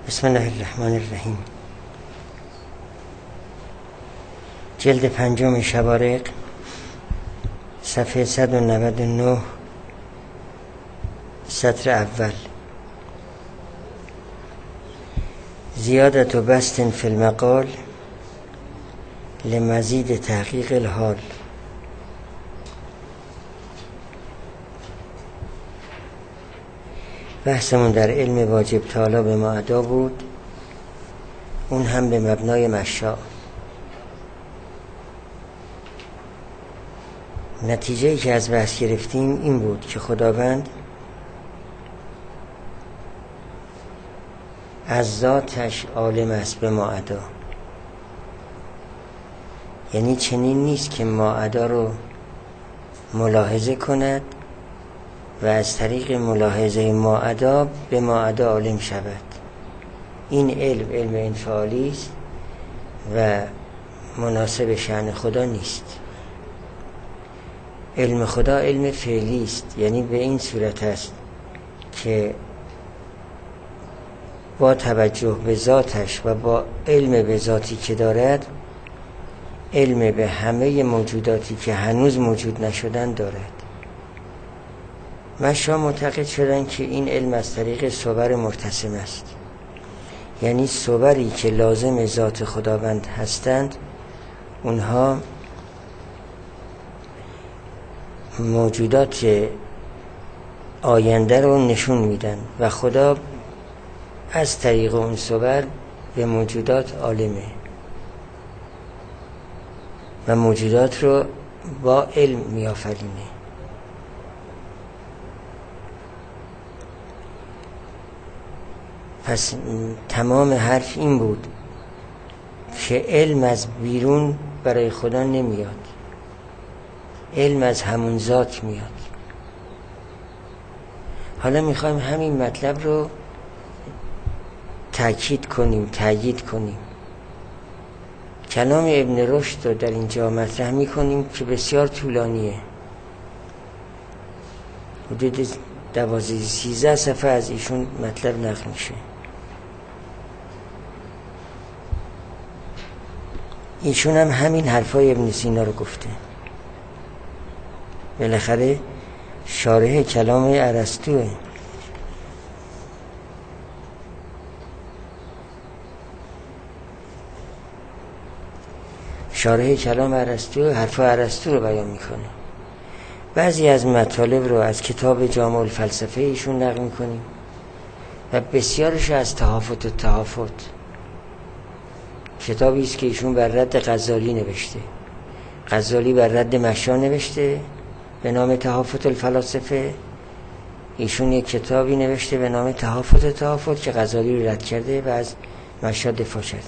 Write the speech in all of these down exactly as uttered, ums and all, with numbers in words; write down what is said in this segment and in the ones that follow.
بسم الله الرحمن الرحیم. جلد پنجم شبارق، صفحه صد و نود و نه، سطر اول. زیادت و بسط فی المقال لمزید تحقیق الحال. بحثمون در علم واجب تعالی به ما ادا بود، اون هم به مبنای مشاء. نتیجه‌ای که از بحث گرفتیم این بود که خداوند از ذاتش عالم است به ما ادا. یعنی چنین نیست که ما ادا رو ملاحظه کند و از طریق ملاحظه ما ادا به ما ادا عالم شود. این علم علم انفعالی است و مناسب شأن خدا نیست. علم خدا علم فعلی است، یعنی به این صورت است که با توجه به ذاتش و با علم به ذاتی که دارد، علم به همه موجوداتی که هنوز موجود نشدن دارد. مشا معتقد شدن که این علم از طریق صور مرتسم است، یعنی صوری که لازم ذات خداوند هستند، اونها موجودات آینده رو نشون میدن و خدا از طریق اون صور به موجودات عالمه و موجودات رو با علم میآفرینه. پس تمام حرف این بود که علم از بیرون برای خدا نمیاد، علم از همون ذات میاد. حالا میخوایم همین مطلب رو تأکید کنیم، تأیید کنیم. کلام ابن رشد رو در اینجا مطرح میکنیم که بسیار طولانیه، حدود دوازده سیزده صفحه از ایشون مطلب نقل میشه. ایشون هم همین حرفای ابن سینا رو گفته. بالاخره شارح کلام ارسطوئه. شارح کلام ارسطو حرفای ارسطو رو بیان میکنه. بعضی از مطالب رو از کتاب جامع الفلسفه ایشون نقل میکنیم و بسیارش از تهافت و تهافت، کتابی است که ایشون بر رد غزالی نوشته. غزالی بر رد مشا نوشته به نام تهافت الفلاسفه، ایشون یک کتابی نوشته به نام تهافت و تهافت که غزالی رو رد کرده و از مشا دفاع کرده.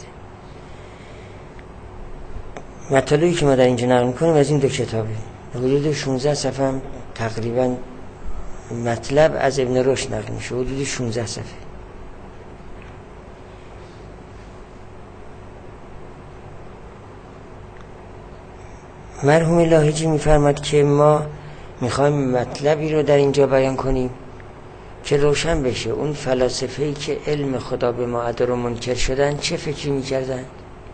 مطالبی که ما در اینجا نقل میکنیم از این دو کتابه. حدود شانزده صفحه هم تقریبا مطلب از ابن رشد نقل میشه، حدود شانزده صفحه. مرحوم لاهیجی میفرماد که ما میخوایم مطلبی رو در اینجا بیان کنیم که روشن بشه اون فلاسفه‌ای که علم خدا به ما ادا رو منکر شدن چه فکری میکردن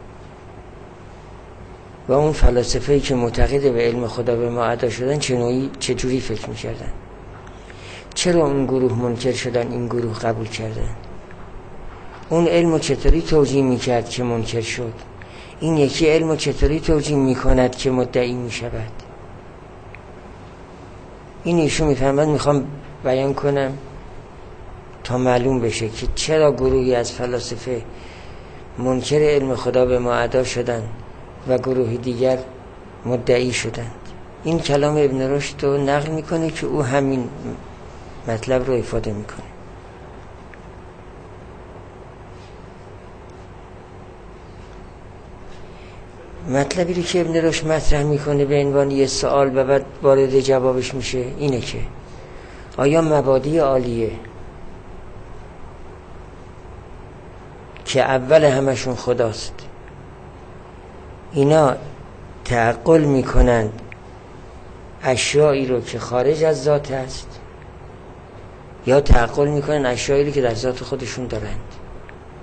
و اون فلاسفه‌ای که معتقد به علم خدا به ما ادا شدن چه نوعی چه جوری فکر میکردن، چرا اون گروه منکر شدن این گروه قبول کردن، اون علمو چطوری توجیه میکرد که منکر شد، این یکی علمو چطوری توجیه میکند که مدعی میشود. این ایشون میفهمد میخوام بیان کنم تا معلوم بشه که چرا گروهی از فلاسفه منکر علم خدا به ما ادا شدن و گروهی دیگر مدعی شدند. این کلام ابن رشد رو نقل میکنه که او همین مطلب رو افاده میکنه. مطلبی رو که ابن رشد مطرح میکنه به عنوان یه سوال و بعد وارد جوابش میشه اینه که آیا مبادی عالیه که اول همشون خداست، اینا تعقل میکنند اشیایی رو که خارج از ذات است یا تعقل میکنن اشیایی رو که در ذات خودشون دارند؟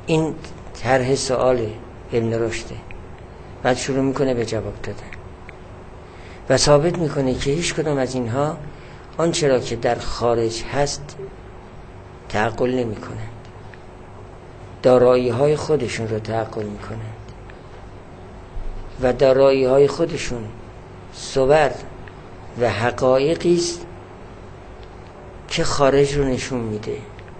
این طرح سؤال ابن رشده. بعد شروع میکنه به جواب دادن و ثابت میکنه که هیچ کدام از اینها آنچه را که در خارج هست تعقل نمی کنند، دارایی های خودشون رو تعقل می کنند و دارایی های خودشون صور و حقایقی است که خارج رو نشون میده.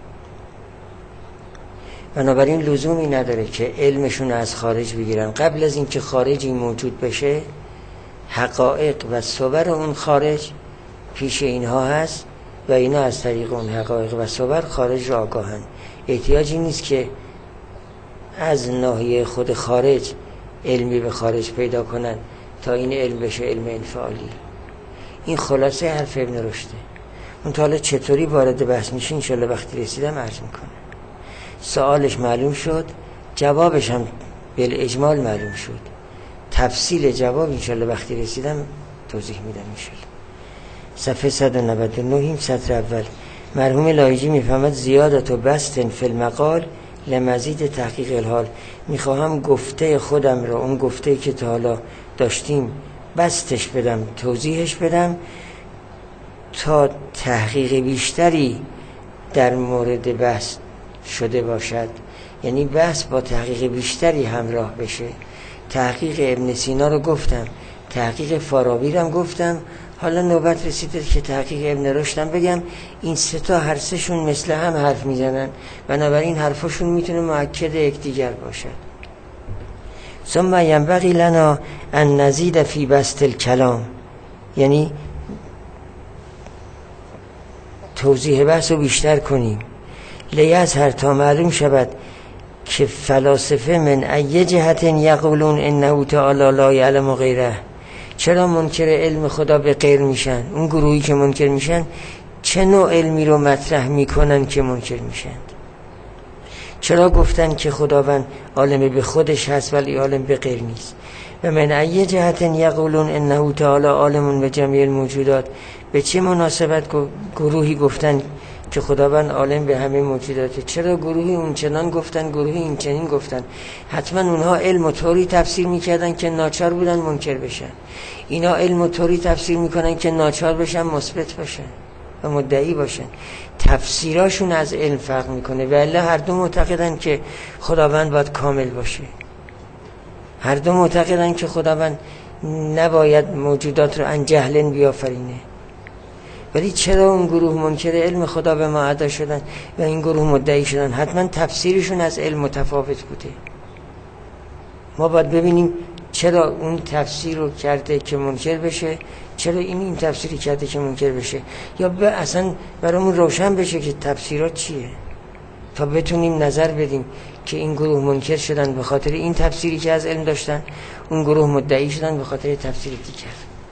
بنابراین لزومی نداره که علمشون رو از خارج بگیرن. قبل از این که خارجی موجود بشه حقایق و صور اون خارج پیش اینها هست و اینا از طریق اون حقایق و صور خارج را آگاهن. احتیاجی نیست که از ناحیه خود خارج علمی به خارج پیدا کنن تا این علم بشه علم انفعالی. این خلاصه حرف ابن رشده. اون تا حالا چطوری وارد بحث میشه انشالله وقتی رسیدم عرض میکنه. سوالش معلوم شد، جوابش هم بالاجمال معلوم شد. تفصیل جواب انشالله وقتی رسیدم توضیح میدم انشالله. صفحه صد و نود و نه سطر اول. مرحوم لایجی میفهمد زیادت و بستن فی المقال لمزید تحقیق الحال. میخواهم گفته خودم را، اون گفته که تا حالا داشتیم، بستش بدم، توضیحش بدم تا تحقیق بیشتری در مورد بحث شده باشد. یعنی بحث با تحقیق بیشتری همراه بشه. تحقیق ابن سینا رو گفتم، تحقیق فارابی رو هم گفتم، حالا نوبت رسیده که تحقیق ابن رشدم بگم. این سه تا هر سه شون مثل هم حرف میزنن، بنابراین حرفشون میتونه مؤکد یکدیگر باشد. ثم ينبغي لنا ان نزيد في بسط الكلام، یعنی توضیح بحث رو بیشتر کنیم. لیظهر تا معلوم شود که فلاسفه من ای جهت یقولون انه تعالی لا یعلم غیره، چرا منکر علم خدا به غیر میشن؟ اون گروهی که منکر میشن چه نوع علمی رو مطرح میکنن که منکر میشن؟ چرا گفتن که خداوند عالم به خودش هست ولی عالم به غیر نیست؟ و من ای جهت یقولون انه تعالی عالم به جمیع الموجودات، به چه مناسبت گروهی گفتن که خداوند عالم به همه موجوداته؟ چرا گروهی اون چنان گفتن، گروهی این چنین گفتن؟ حتما اونها علم و طوری تفسیر میکردن که ناچار بودن منکر بشن. اینا علم و طوری تفسیر میکنن که ناچار بشن مثبت باشن و مدعی باشن. تفسیراشون از علم فرق میکنه. ولی هر دو معتقدن که خداوند باید کامل باشه، هر دو معتقدن که خداوند نباید موجودات رو ان جهلن بیافرینه. ولی چرا اون گروه منکر علم خدا به ما ادا شدن و این گروه مدعی شدن؟ حتما تفسیرشون از علم متفاوت بوده. ما باید ببینیم چرا اون تفسیر رو کرده که منکر بشه، چرا این این تفسیری کرده که منکر بشه، یا به اصلا برامون روشن بشه که تفسیرات چیه تا بتونیم نظر بدیم که این گروه منکر شدن به خاطر این تفسیری که از علم داشتن، اون گروه مدعی شدن به خاطر تفسیر دیگر.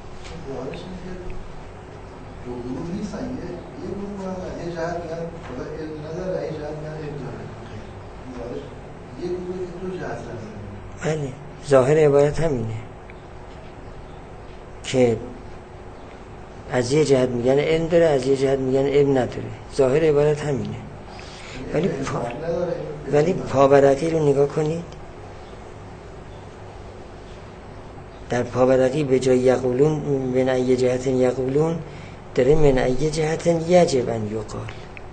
بله، ظاهر عبارت همینه که از یه جهت میگن علم داره، از یه جهت میگن علم نداره. ظاهر عبارت همینه. ولی پا... ولی پاورقی رو نگاه کنید. در پاورقی به جای یقولون من ای جهت یقولون داره من ای جهت یجب ان یقال.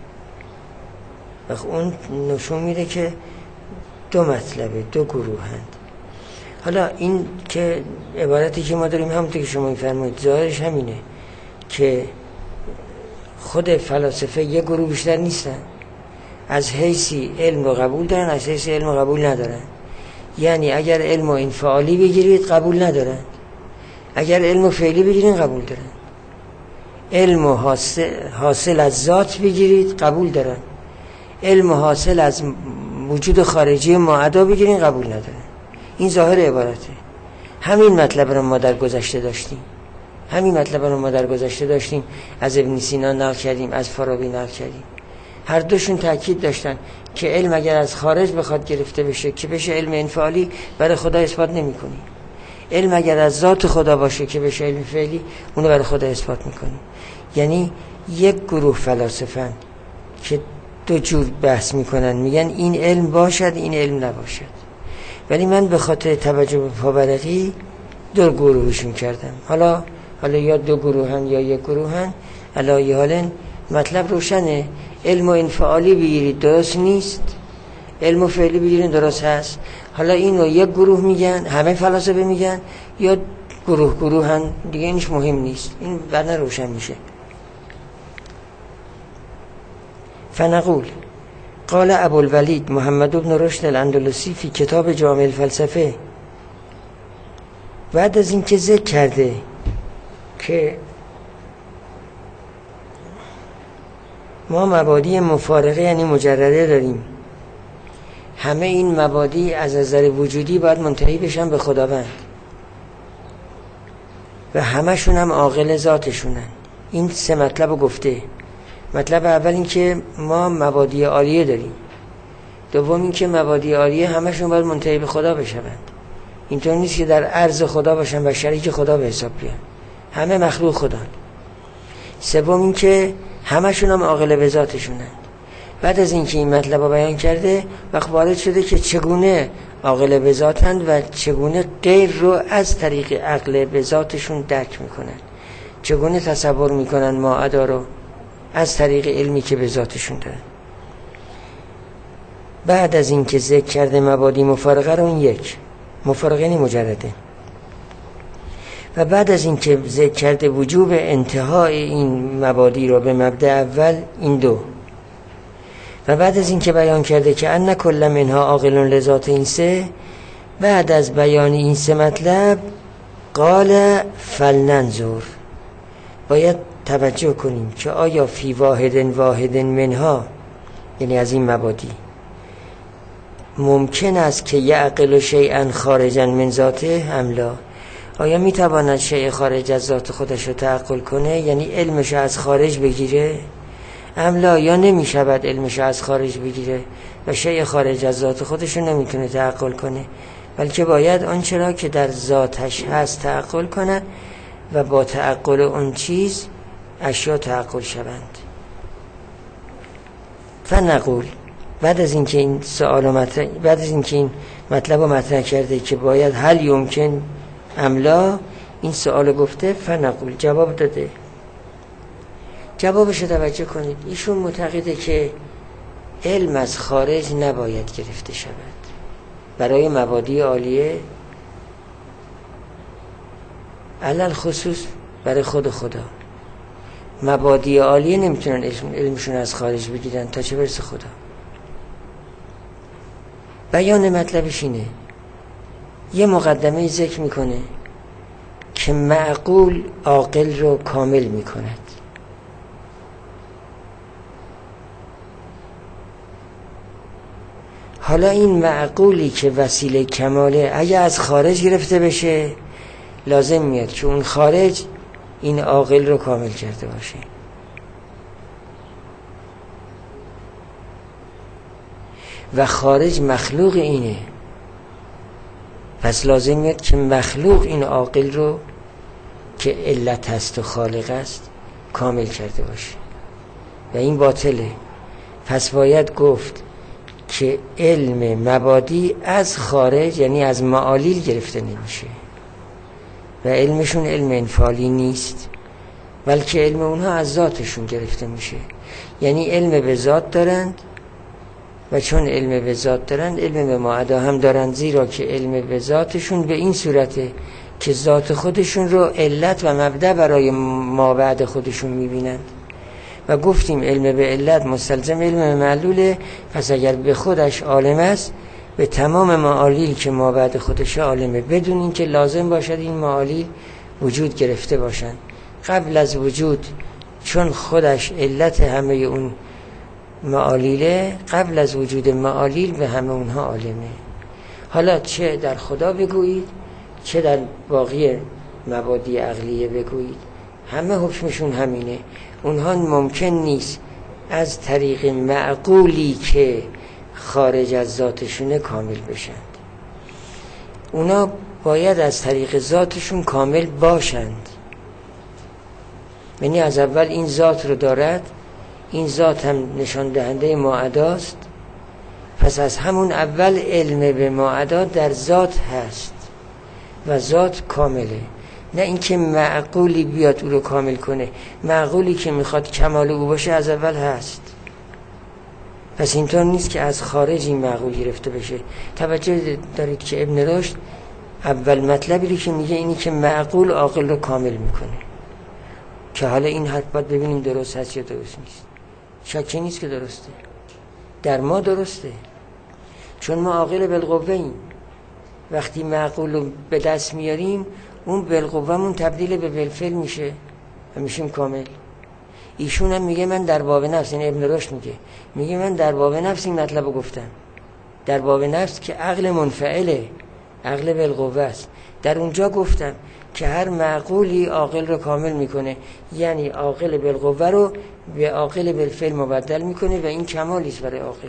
و اون نشون میده که دو مطلبه، دو گروه هند. حالا این که عبارتی که ما داریم همونطور که شما میفرمایید ظاهرش همینه که خود فلاسفه یک گروه بیشتر نیستن. از حیثی علم رو قبول دارن، از حیثی علم رو قبول ندارن. یعنی اگر علم رو انفعالی بگیرید قبول ندارن، اگر علم رو فعلی بگیرید قبول دارن. علم رو حاصل, حاصل از ذات بگیرید قبول دارن، علم حاصل از وجود خارجی معدا بگیرید قبول ندارن. این ظاهر عبارته. همین مطلب رو ما در گذشته داشتیم، همین مطلب رو ما در گذشته داشتیم از ابن سینا نقل کردیم، از فارابی نقل کردیم. هر دوشون تاکید داشتن که علم اگر از خارج بخواد گرفته بشه که بشه علم انفعالی، برای خدا اثبات نمی کنی. علم اگر از ذات خدا باشه که بشه علم فعلی، اونو برای خدا اثبات میکنی. یعنی یک گروه فلاسفن که دو جور بحث میکنن، میگن این علم باشد این علم نباشد. ولی من به خاطر توجه به پاورقی دو گروهشون کردم. حالا حالا یا دو گروهن یا یک گروهن، علی حال مطلب روشنه. علم و انفعالی بگیرید درست نیست، علم و فعلی بگیرید درست هست. حالا اینو یک گروه میگن، همه فلاسفه میگن، یا گروه گروهن دیگه، اینش مهم نیست، این بعدا روشن میشه. فنقول قال ابوالولید محمد بن رشد الاندلسی فی کتاب جامع الفلسفه، بعد از این که ذکر کرده که ما مبادی مفارقه یعنی مجرده داریم، همه این مبادی از نظر وجودی باید منتهی بشن به خداوند و همشون هم عاقل ذاتشونن. این سه مطلب رو گفته. مطلب اول این که ما مبادی عالیه داریم، دوم این که مبادی عالیه همشون باید منتهی به خدا بشوند. اینطور نیست که در عرض خدا باشن و شریک خدا به حساب بیان، همه مخلوق خدا. سوم این که همشون هم عاقل به ذاتشونن. بعد از اینکه این مطلب رو بیان کرده، وقت وارد شده که چگونه عاقل به ذاتند و چگونه غیر رو از طریق عقل به ذاتشون درک میکنن، چگونه تصور میکنن ماعدا رو از طریق علمی که به ذاتشون دارن. بعد از اینکه ذکر کرده مبادی مفارقه رو، این یک مفارقه یعنی مجرده، و بعد از اینکه ذکر کرده وجوب انتهای این مبادی رو به مبدأ اول، این دو، و بعد از اینکه بیان کرده که ان کل منها عاقل لذات این سه، بعد از بیان این سه مطلب قال فلننظر، باید توجه کنیم که آیا فی واحد واحد منها، یعنی از این مبادی، ممکن است که یعقل شیئا خارجا من ذاته ام لا؟ آیا میتواند شیء خارج از ذات خودش رو تعقل کنه، یعنی علمش از خارج بگیره؟ ام لا، یا نمیشود علمش از خارج بگیره و شیء خارج از ذات خودش رو نمیتونه تعقل کنه، بلکه باید آنچه را که در ذاتش هست تعقل کنه و با تعقل اون چیز اشیا تعقل شوند. فنقول، بعد از اینکه این سوال مطرح بعد از اینکه این مطلب رو مطرح کرده که باید هل یمکن املا، این سوال گفته، فنقول جواب داده. جوابش رو توجه کنید. ایشون معتقده که علم از خارج نباید گرفته شود برای مبادی عالیه، علل خصوص برای خود خدا. مبادی عالیه نمیتونن علمشون از خارج بگیرن تا چه برسه خدا. بیان مطلبش اینه، یه مقدمه ذکر میکنه که معقول عاقل رو کامل میکند. حالا این معقولی که وسیله کماله اگه از خارج گرفته بشه، لازم میاد که اون خارج این عاقل رو کامل کرده باشه. و خارج مخلوق اینه، پس لازم میاد که مخلوق این عاقل رو که علت هست و خالق است کامل کرده باشه و این باطله. پس باید گفت که علم مبادی از خارج، یعنی از معالیل گرفته نمیشه و علمشون علم انفعالی نیست، بلکه علم اونها از ذاتشون گرفته میشه. یعنی علم به ذات دارند و چون علم به ذات دارند، علم به ماعدا هم دارند، زیرا که علم به ذاتشون به این صورته که ذات خودشون رو علت و مبدأ برای ما بعد خودشون میبینند. و گفتیم علم به علت مستلزم علم معلوله، پس اگر به خودش عالم است، به تمام معالیل که ما بعد خودش عالمه، بدون این که لازم باشد این معالیل وجود گرفته باشند. قبل از وجود، چون خودش علت همه اون معالیله، قبل از وجود معالیل به همه اونها عالمه. حالا چه در خدا بگویید، چه در باقی مبادی عقلیه بگویید، همه حکمشون همینه. اونها ممکن نیست از طریق معقولی که خارج از ذاتشونه کامل بشند. اونا باید از طریق ذاتشون کامل باشند، یعنی از اول این ذات رو دارد این ذات هم نشان دهنده ماعداست، پس از همون اول علم به ماعدا در ذات هست و ذات کامله. نه اینکه معقولی بیاد او رو کامل کنه، معقولی که میخواد کمال او باشه از اول هست. پس اینطور نیست که از خارج این معقول گرفته بشه. توجه دارید که ابن رشد اول مطلبی که میگه اینی که معقول عاقل رو کامل میکنه، که حالا این حرف باید ببینیم درست هست یا درست نیست. شکی نیست که درسته، در ما درسته، چون ما عاقل بالقوه ایم. وقتی معقول رو به دست میاریم اون بالقوه‌مون تبدیل به بالفعل میشه و میشیم کامل. ایشون هم میگه من در باب نفس، این ابن رشد میگه میگه من در باب نفس این مطلب رو گفتم، در باب نفس که عقل منفعله، عقل بالقوه است، در اونجا گفتم که هر معقولی عاقل رو کامل میکنه، یعنی عاقل بالقوه رو به عاقل بالفعل مبدل میکنه و این کمالی است برای عاقل.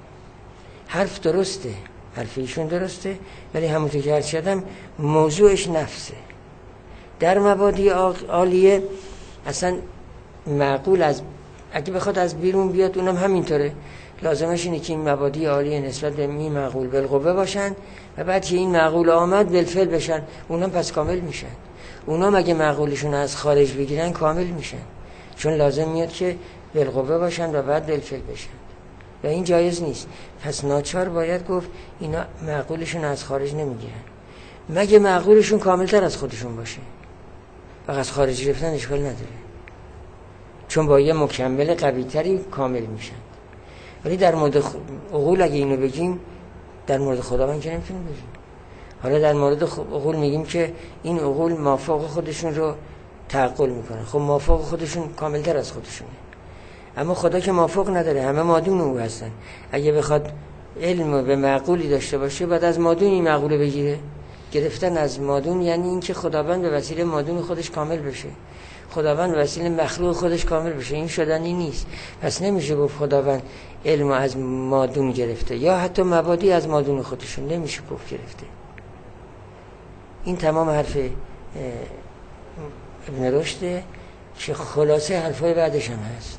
حرف درسته، حرف ایشون درسته، ولی همونطور که عرض کردم موضوعش نفسه. در مبادی عالیه اصلا معقول از اگه بخواد از بیرون بیاد اونم همینطوره، لازمش اینه که این مبادی عالیه نسبت به این معقول بالقوه باشن و بعد که این معقول آمد بالفعل بشن، اونم پس کامل میشن. اونم اگه معقولشون از خارج بگیرن کامل میشن، چون لازم میاد که بالقوه باشن و بعد بالفعل بشن و این جایز نیست. پس ناچار باید گفت اینا معقولشون از خارج نمیگیرن، مگه معقولشون کاملتر از خودشون باشه. و از خارج گرفتن اشکال نداره، چون با یه مکمل قوی‌تری کامل میشن. ولی در مورد عقول اگه اینو بگیم، در مورد خداوند که نمیتونیم بگیم. حالا در مورد عقول میگیم که این عقول مافوق خودشون رو تعقل میکنن. خب مافوق خودشون کاملتر از خودشونه، اما خدا که مافوق نداره، همه مادون او هستن. اگه بخواد علم به معقولی داشته باشه بعد از مادون این معقوله بگیره. گرفتن از مادون یعنی این که خداوند به وسیله مادون خودش کامل بشه، خداوند به وسیله مخلوق خودش کامل بشه. این شدنی نیست. پس نمیشه گفت خداوند علم از مادون گرفته، یا حتی مبادی از مادون خودشون نمیشه گفت گرفته. این تمام حرف ابن رشده که خلاصه حرفای بعدش هم هست.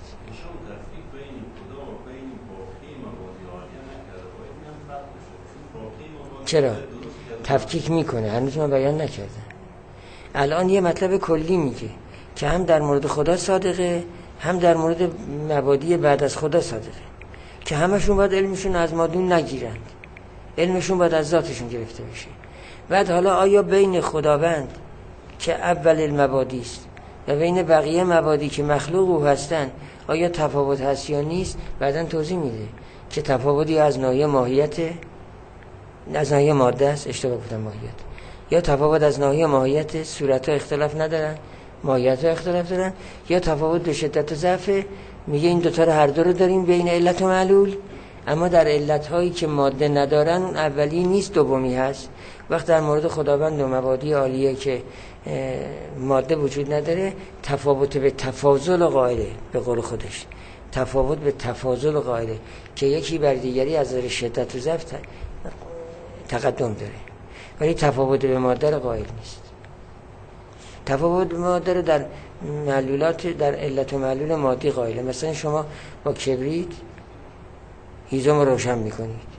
چرا؟ تفکیک میکنه، هنوز من بیان نکردم. الان یه مطلب کلی میگه که هم در مورد خدا صادقه، هم در مورد مبادی بعد از خدا صادقه، که همشون باید علمشون از مادون نگیرند، علمشون باید از ذاتشون گرفته بشه. بعد حالا آیا بین خداوند که اول المبادی است و بین بقیه مبادی که مخلوق او هستن آیا تفاوت هست یا نیست؟ بعداً توضیح میده که تفاوتی از ناحیه ماهیت، از ناحیه ماده است، اشتباه گفتم ماهیت، یا تفاوت از ناحیه ماهیت، صورت‌ها اختلاف ندارن، ماهیت‌ها اختلاف دارن، یا تفاوت به شدت و ضعف. میگه این دوتا رو هر دو رو داریم بین علت و معلول، اما در علت‌هایی که ماده ندارن اولی نیست دومی هست. وقت در مورد خداوند و مبادی عالیه که ماده وجود نداره، تفاوت به تفاضل قائله، به قول خودش تفاوت به تفاضل قائله که یکی بر دیگری از نظر شدت و ضعف تقدم داره، ولی تفاوت به ماده قائل نیست. تفاوت به ماده در معلولات، در علت و معلول مادی قائله. مثلا شما با کبریت هیزم رو روشن میکنید،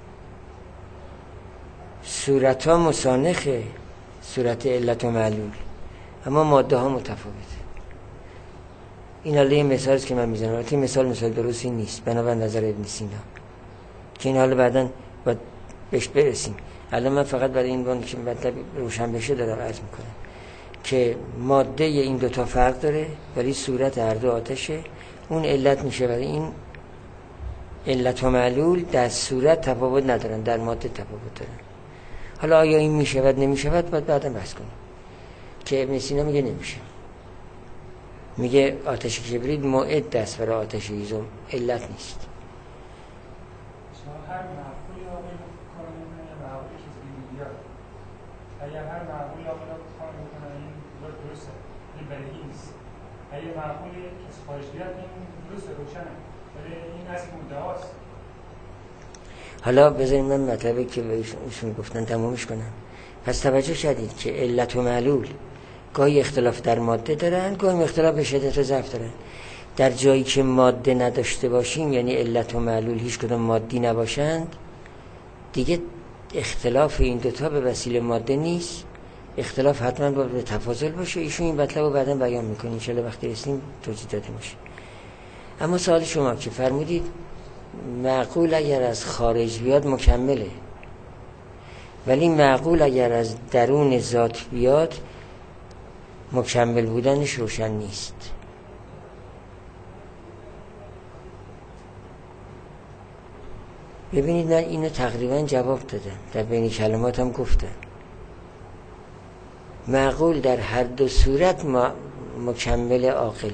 صورت ها مسانخه، صورت علت و معلول، اما ماده ها متفاوته. این حالا یه مثال است که من میزنم، البته مثال مثال درستی نیست بنابر نظر ابن سینا که این حالا بعداً باید بهش برسیم. الان من فقط برای این بان که مطلب روشن بشه دارم عرض میکنم که ماده این دوتا فرق داره ولی صورت هر دو آتشه. اون علت میشه، ولی این علت و معلول در صورت تفاوت ندارن، در ماده تفاوت دارن. حالا آیا این میشود نمیشود باید بعدا بحث کنیم که ابن سینا میگه نمیشه. میگه آتش کبریت موعد دست برای آتش هیزم، علت نیست. هر معقولی آقای کار میکنه یا معقولی چیز بیاد، اگر هر معقولی آقای کار میکنه این درسته، این بدهی نیست. اگر معقولی کسی خارج بیاد این درسته، روشنه، ولی این اصل مدعاست. حالا بذاریم من مطلبی که بهشون گفتن تمامش کنم. پس توجه شدید که علت و معلول گاهی اختلاف در ماده دارن، گاهی اختلاف به شدت و ضعف دارن. در جایی که ماده نداشته باشیم، یعنی علت و معلول هیچ کدوم مادی نباشند، دیگه اختلاف این دوتا به وسیله ماده نیست، اختلاف حتما باید به تفاضل باشه. ایشون این مطلب رو بعدا بیان میکنه، انشالله وقتی رسیم توضیح داده میشه. اما سوال شما که فرمودید معقول اگر از خارج بیاد مکمله، ولی معقول اگر از درون ذات بیاد مکمل بودنش روشن نیست. ببینید من اینو تقریبا جواب دادم، در بین کلماتم گفتم. معقول در هر دو صورت مکمل عاقله،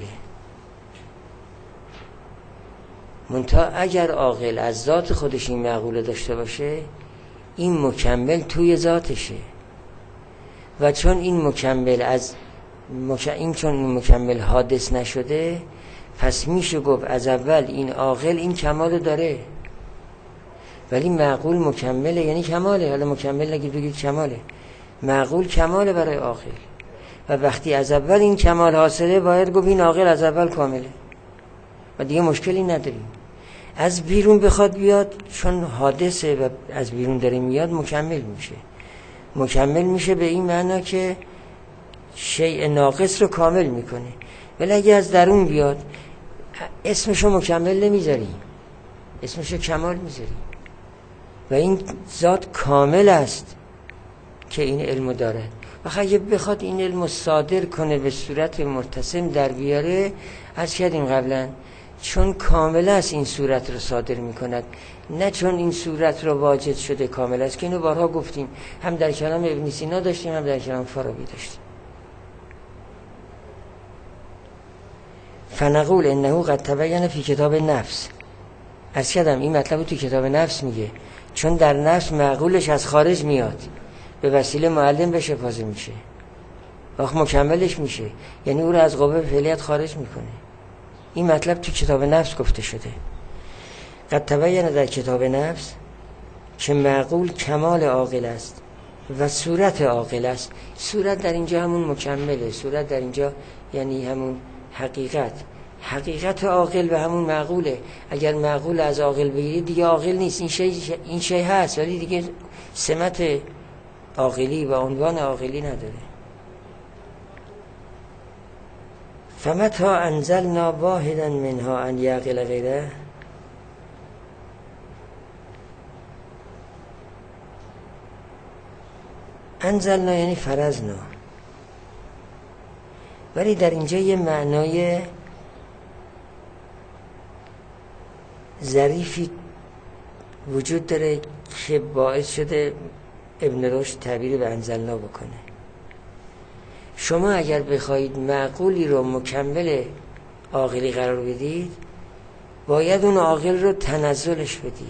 منتها اگر عاقل از ذات خودش این معقول داشته باشه، این مکمل توی ذاتشه، و چون این مکمل از مک... این چون این مکمل حادث نشده، پس میشه گفت از اول این عاقل این کمال داره، ولی معقول مکمله، یعنی کماله. حالا مکمل نگید بگید کماله، معقول کماله برای عاقل، و وقتی از اول این کمال حاصله باید گفت این عاقل از اول کامله و دیگه مشکلی نداریم. از بیرون بخواد بیاد، چون حادثه و از بیرون داره میاد، مکمل میشه. مکمل میشه به این معنا که شیء ناقص رو کامل میکنه. ولی اگه از درون بیاد، اسمشو مکمل نمیذاری، اسمشو کمال میذاری، و این ذات کامل است که این علمو داره. و اگه بخواد این علمو صادر کنه به صورت مرتسم در بیاره، از کردیم قبلا، چون کامل است این صورت رو صادر میکند، نه چون این صورت رو واجد شده کامل است، که اینو بارها گفتیم، هم در کلام ابن سینا داشتیم، هم در کلام فارابی داشتیم. فنقول انه قد تبین فی کتاب نفس. از کردم این مطلب رو تو کتاب نفس میگه، چون در نفس معقولش از خارج میاد، به وسیله معلم بشه پازه میشه، وقت مکملش میشه، یعنی او رو از قوه فعلیت خارج میکنه. این مطلب تو کتاب نفس گفته شده. قد تبین در کتاب نفس که معقول کمال عاقل است و صورت عاقل است. صورت در اینجا همون مکمله، صورت در اینجا یعنی همون حقیقت، حقیقت عاقل و همون معقوله. اگر معقول از عاقل بگیری دیگه عاقل نیست، این شی این شی هست ولی دیگه سمت عاقلی و عنوان عاقلی نداره. فمتى انزلنا واحدا منها ان یعقل غیره. انزلنا یعنی فرضنا، ولی در اینجا یه معنای ظریفی وجود داره که باعث شده ابن رشد تعبیر به انزلنا بکنه. شما اگر بخواید معقولی رو مکمل عاقلی قرار بدید، باید اون عاقل رو تنزلش بدید،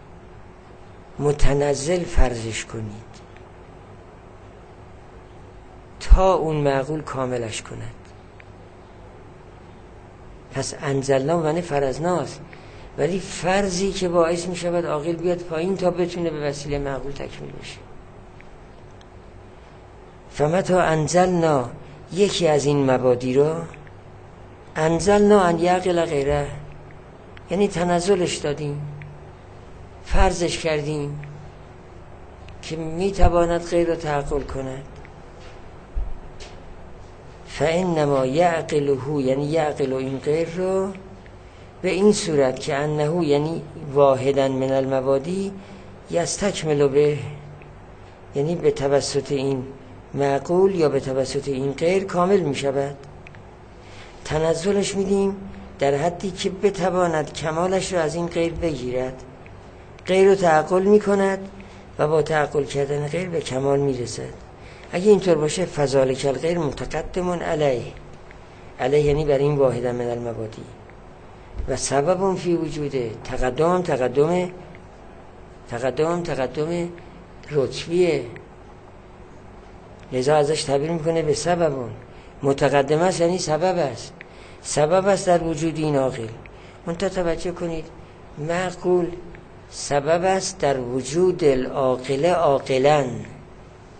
متنزل فرضش کنید تا اون معقول کاملش کند. پس انزلنا معنی فرضناست، ولی فرضی که باعث می شود عاقل بیاد پایین تا بتونه به وسیله معقول تکمیل بشه. فمتى انزلنا یکی از این مبادی رو، انزلنا ان یعقل غیره یعنی تنزلش دادیم، فرضش کردیم که می تواند غیر رو تعقل کند. فانما یعقله یعنی یعقل این غیر رو به این صورت که انه یعنی واحدا من المبادی یستکمل به، یعنی به توسط این معقول یا به توسط این غیر کامل می شود. تنزلش میدیم در حدی که بتواند کمالش رو از این غیر بگیرد، غیر رو تعقل می کند و با تعقل کردن غیر به کمال می رسد. اگه اینطور باشه فذالک الغیر متقدم علیه، علیه یعنی بر این واحدا من المبادی، و سبب فی وجوده، تقدم تقدم تقدم تقدم رتبیه، لذا ازش تعبیر میکنه به سببون. متقدم است یعنی سبب است، سبب است در وجود این عاقل. منتها توجه کنید، معقول سبب است در وجود العاقل عاقلا،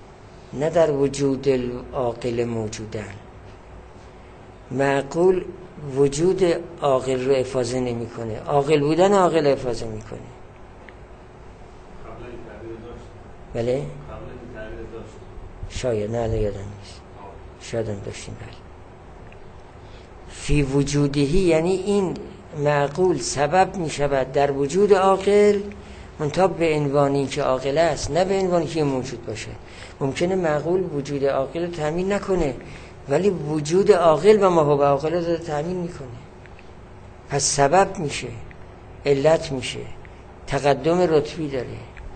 نه در وجود العاقل موجودن. معقول وجود عاقل رو افاضه نمیکنه، عاقل بودن عاقل افاضه میکنه. قبل این تعبیر داشت. بله؟ قبل این تعبیر داشت. شاید، نه الان یادم نیست. شاید هم داشتیم. بله. فی وجودهی یعنی این معقول سبب می شود در وجود عاقل، منتها به عنوانی که عاقل است، نه به عنوانی که موجود باشه. ممکنه معقول وجود عاقل رو تامین نکنه، ولی وجود عاقل و ما هو عاقل رو داره تامین میکنه. پس سبب میشه، علت میشه، تقدم رتبی داره.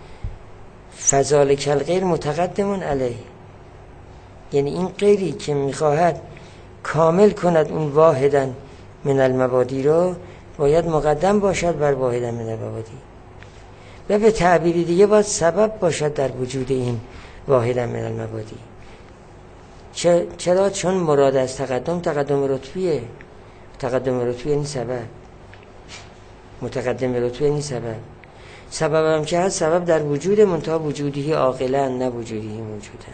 فذالک الغیر متقدم علیه، یعنی این غیری که میخواهد کامل کند اون واحدا من المبادی رو، باید مقدم باشد بر واحدا من المبادی، و به تعبیری دیگه باید سبب باشد در وجود این واحدا من المبادی. چرا؟ چون مراد از تقدم تقدم رتبیه. تقدم رتبی یعنی سبب، متقدم رتبی یعنی سبب. سبب هم که هست، سبب در وجود، منتها وجودی عاقلا، نه وجودی موجودن.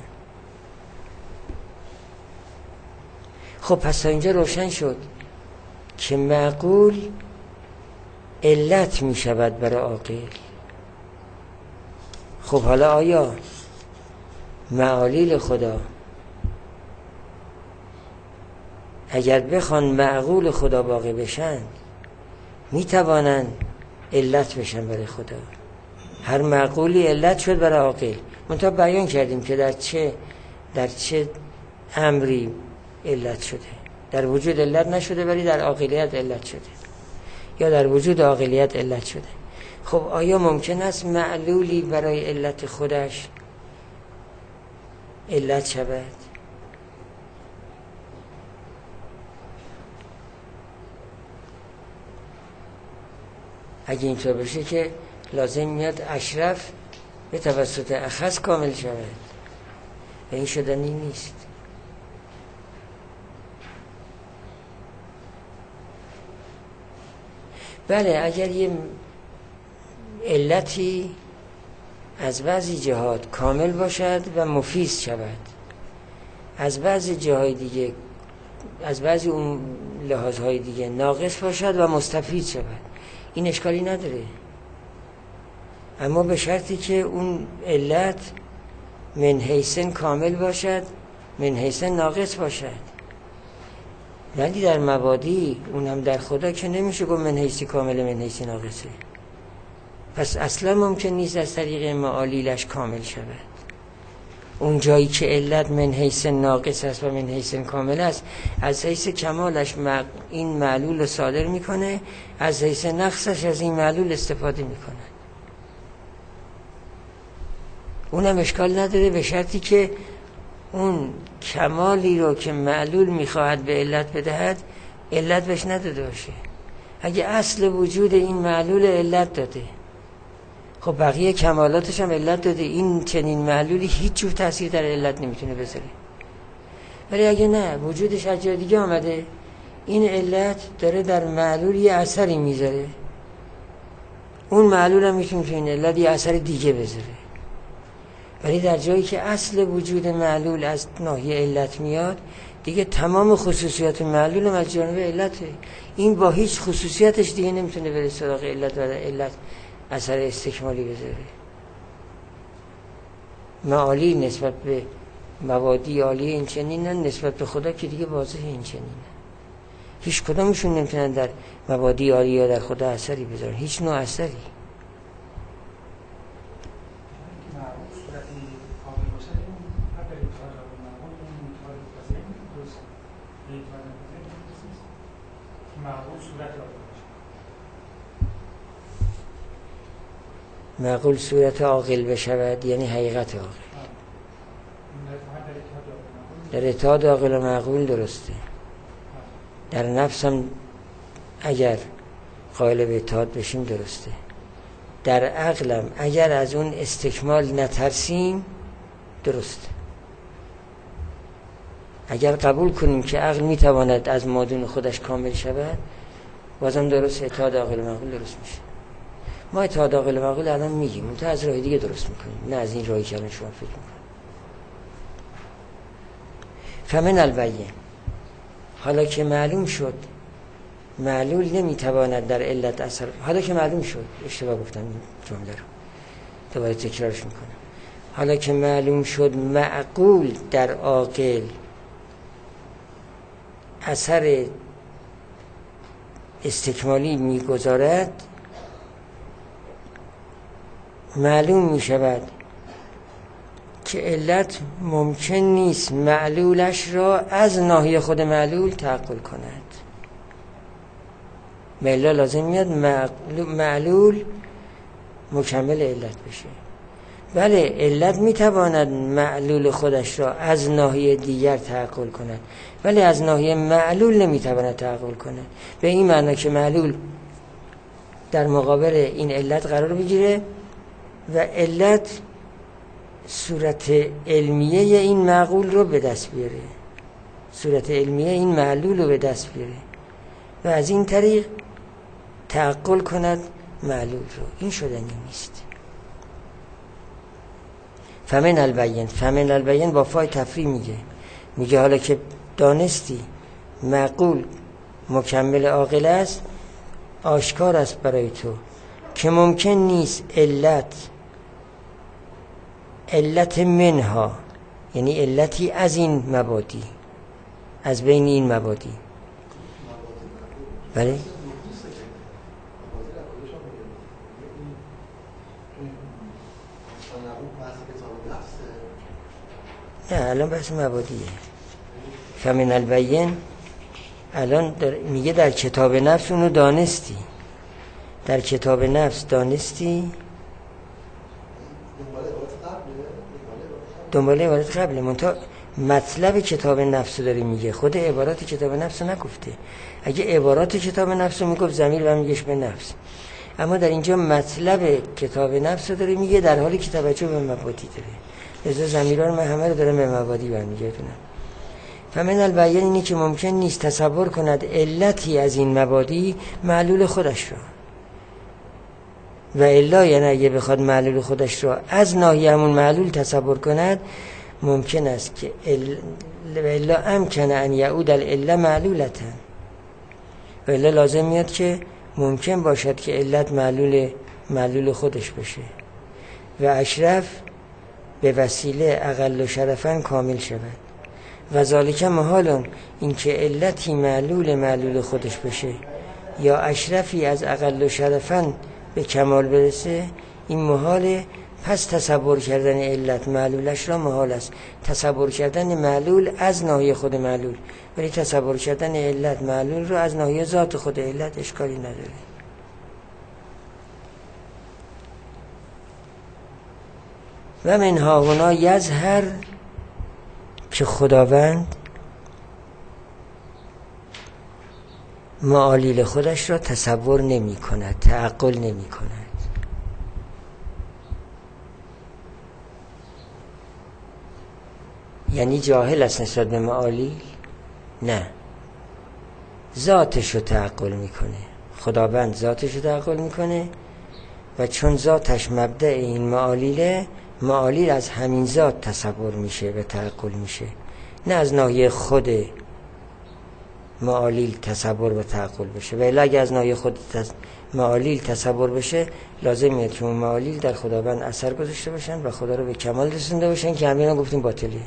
خب پس تا اینجا روشن شد که معقول علت می شود برای عاقل. خب حالا آیا معالیل خدا اگر بخوان معقول خدا باقی بشن، می توانن علت بشن برای خدا؟ هر معقولی علت شد برای عاقل، منتها بیان کردیم که در چه در چه امری علت شده. در وجود علت نشده، ولی در عاقلیت علت شده، یا در وجود عاقلیت علت شده. خب آیا ممکن است معلولی برای علت خودش علت شود؟ اگه اینطور بشه که لازم میاد اشرف به توسط اخص کامل شود، و این شدنی نیست. بله، اگر یه علتی از بعضی جهات کامل باشد و مفید شود، از بعضی جاهای دیگه، از بعضی اون لحاظهای دیگه ناقص باشد و مستفید شود، این اشکالی نداره. اما به شرطی که اون علت من حیثن کامل باشد، من حیثن ناقص باشد. ولی در مبادی، اون هم در خدا، که نمیشه گفت من حیثی کامل من حیثی ناقصه. پس اصلا ممکن نیست از طریق معالیلش کامل شود. اون جایی که علت من حیث ناقص است و من حیث کامل است، از حیث کمالش این معلول رو صادر میکنه، از حیث نقصش از این معلول استفاده میکنه. اونم اشکال نداره، به شرطی که اون کمالی رو که معلول میخواهد به علت بدهد علت بهش نداده باشه. اگه اصل وجود این معلول علت داده، خب بقیه کمالاتش هم علت داده، این چنین معلولی هیچ جور تأثیر در علت نمیتونه بذاره. ولی اگه نه، وجودش از جای دیگه آمده، این علت داره در معلول یه اثری میذاره، اون معلول هم میتونه تو این علت یه اثر دیگه بذاره. ولی در جایی که اصل وجود معلول از ناحیه علت میاد، دیگه تمام خصوصیات معلول هم از جانب علته. این با هیچ خصوصیتش دیگه نمیتونه بره سراغ علت و علت اثر استکمالی بذاره. معالی نسبت به مبادی عالی این چنینن، نسبت به خدا که دیگه واضحه این چنینن. هیچ کدامشون نمیتونن در مبادی عالی یا در خدا اثری بذارن، هیچ نوع اثری. معقول صورت عاقل بشود یعنی حقیقت عاقل. در اتحاد عاقل و معقول درسته. در نفس هم اگر قائل به اتحاد بشیم درسته. در عقلم اگر از اون استکمال نترسیم درسته. اگر قبول کنیم که عقل میتواند از مادون خودش کامل شود، بازم درست اتحاد عاقل و معقول درست میشه. ما اتحاد عاقل و معقول الان میگیم، اون تا از راه دیگه درست میکنیم، نه از این راهی که الان شما فکر میکنیم. فمن البین، حالا که معلوم شد معلول نمیتواند در علت اثر. حالا که معلوم شد، اشتباه گفتم این جمله رو، دوباره تکرارش میکنم. حالا که معلوم شد معقول در عاقل اثر استکمالی میگذارد، معلوم میشود که علت ممکن نیست معلولش را از ناحیه خود معلول تعقل کند. ملا لازم میاد معلول مکمل علت بشه. بله، علت میتواند معلول خودش را از ناحیه دیگر تعقل کند، ولی از ناحیه معلول نمیتواند تعقل کند. به این معنی که معلول در مقابل این علت قرار بگیره و علت صورت علمیه این معقول رو به دست بیاره، صورت علمیه این معلول رو به دست بیاره و از این طریق تعقل کند معلول رو. این شدنی نیست. فمن البین، فمن البین با فای تفریع میگه میگه حالا که دانستی معقول مکمل عاقل است، آشکار است برای تو که ممکن نیست علت علت منها، یعنی علتی از این مبادی، از بین این مبادی. بله نه، الان بحث مبادیه. فمن البین الان در میگه در کتاب نفس اونو دانستی، در کتاب نفس دانستی، دنباله عبارت قبله، منتها مطلب کتاب نفس رو داره میگه، خود عبارات کتاب نفس رو نگفته. اگه عبارات کتاب نفس رو میگفت ضمیر برمیگشت به نفس، اما در اینجا مطلب کتاب نفس رو داره میگه در حالی که توجه به مبادی داره. لذا ضمیرها رو من همه رو دارم به مبادی برمیگردونم. فمن البین اینه که ممکن نیست تصور کند علتی از این مبادی معلول خودش را، و الا یعنی اگه بخواد معلول خودش را از ناحیه همون معلول تصور کند، ممکن است که و الا امکن ان یعود العله معلولتن، و الا لازم میاد که ممکن باشد که علت معلول معلول خودش بشه و اشرف به وسیله اقل و شرفن کامل شود. و ذالک محالون، این که علتی معلول معلول خودش بشه یا اشرفی از اقل و شرفن به کمال برسه، این محاله. پس تصور کردن علت معلولش را محال است، تصور کردن معلول از ناحیه خود معلول، ولی تصور کردن علت معلول را از ناحیه ذات خود علت اشکالی نداره. و منها هنا یظهر که خداوند معالیل خودش را تصور نمی کند، تعقل نمی کند. یعنی جاهل است نسبت به معالیل؟ نه، ذاتش رو تعقل میکنه. خداوند ذاتش رو تعقل میکنه و چون ذاتش مبدأ این معالیله، معالیل از همین ذات تصور میشه و تعقل میشه، نه از ناحیه خود معالیل تصور و تعقل بشه. و الا اگه از ناحیه خود تص... معالیل تصور بشه، لازم میاد که اون معالیل در خداوند اثر گذاشته باشن و خدا رو به کمال رسونده باشن که همینا گفتیم باطلیه.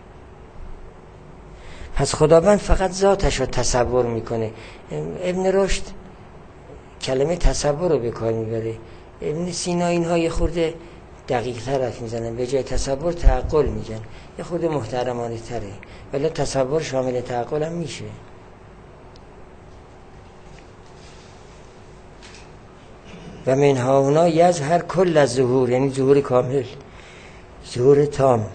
پس خداوند فقط ذاتش رو تصور میکنه. ابن رشد کلمه تصور رو به کار میبره، ابن سینا اینها یه خورده دقیق تر حرف میزنن، به جای تصور تعقل میگن، یه خورده محترمانه تره، ولی تصور شامل تعقل هم میشه. و منها اونا یظهر کل از ظهور، یعنی ظهور کامل، ظهور تام.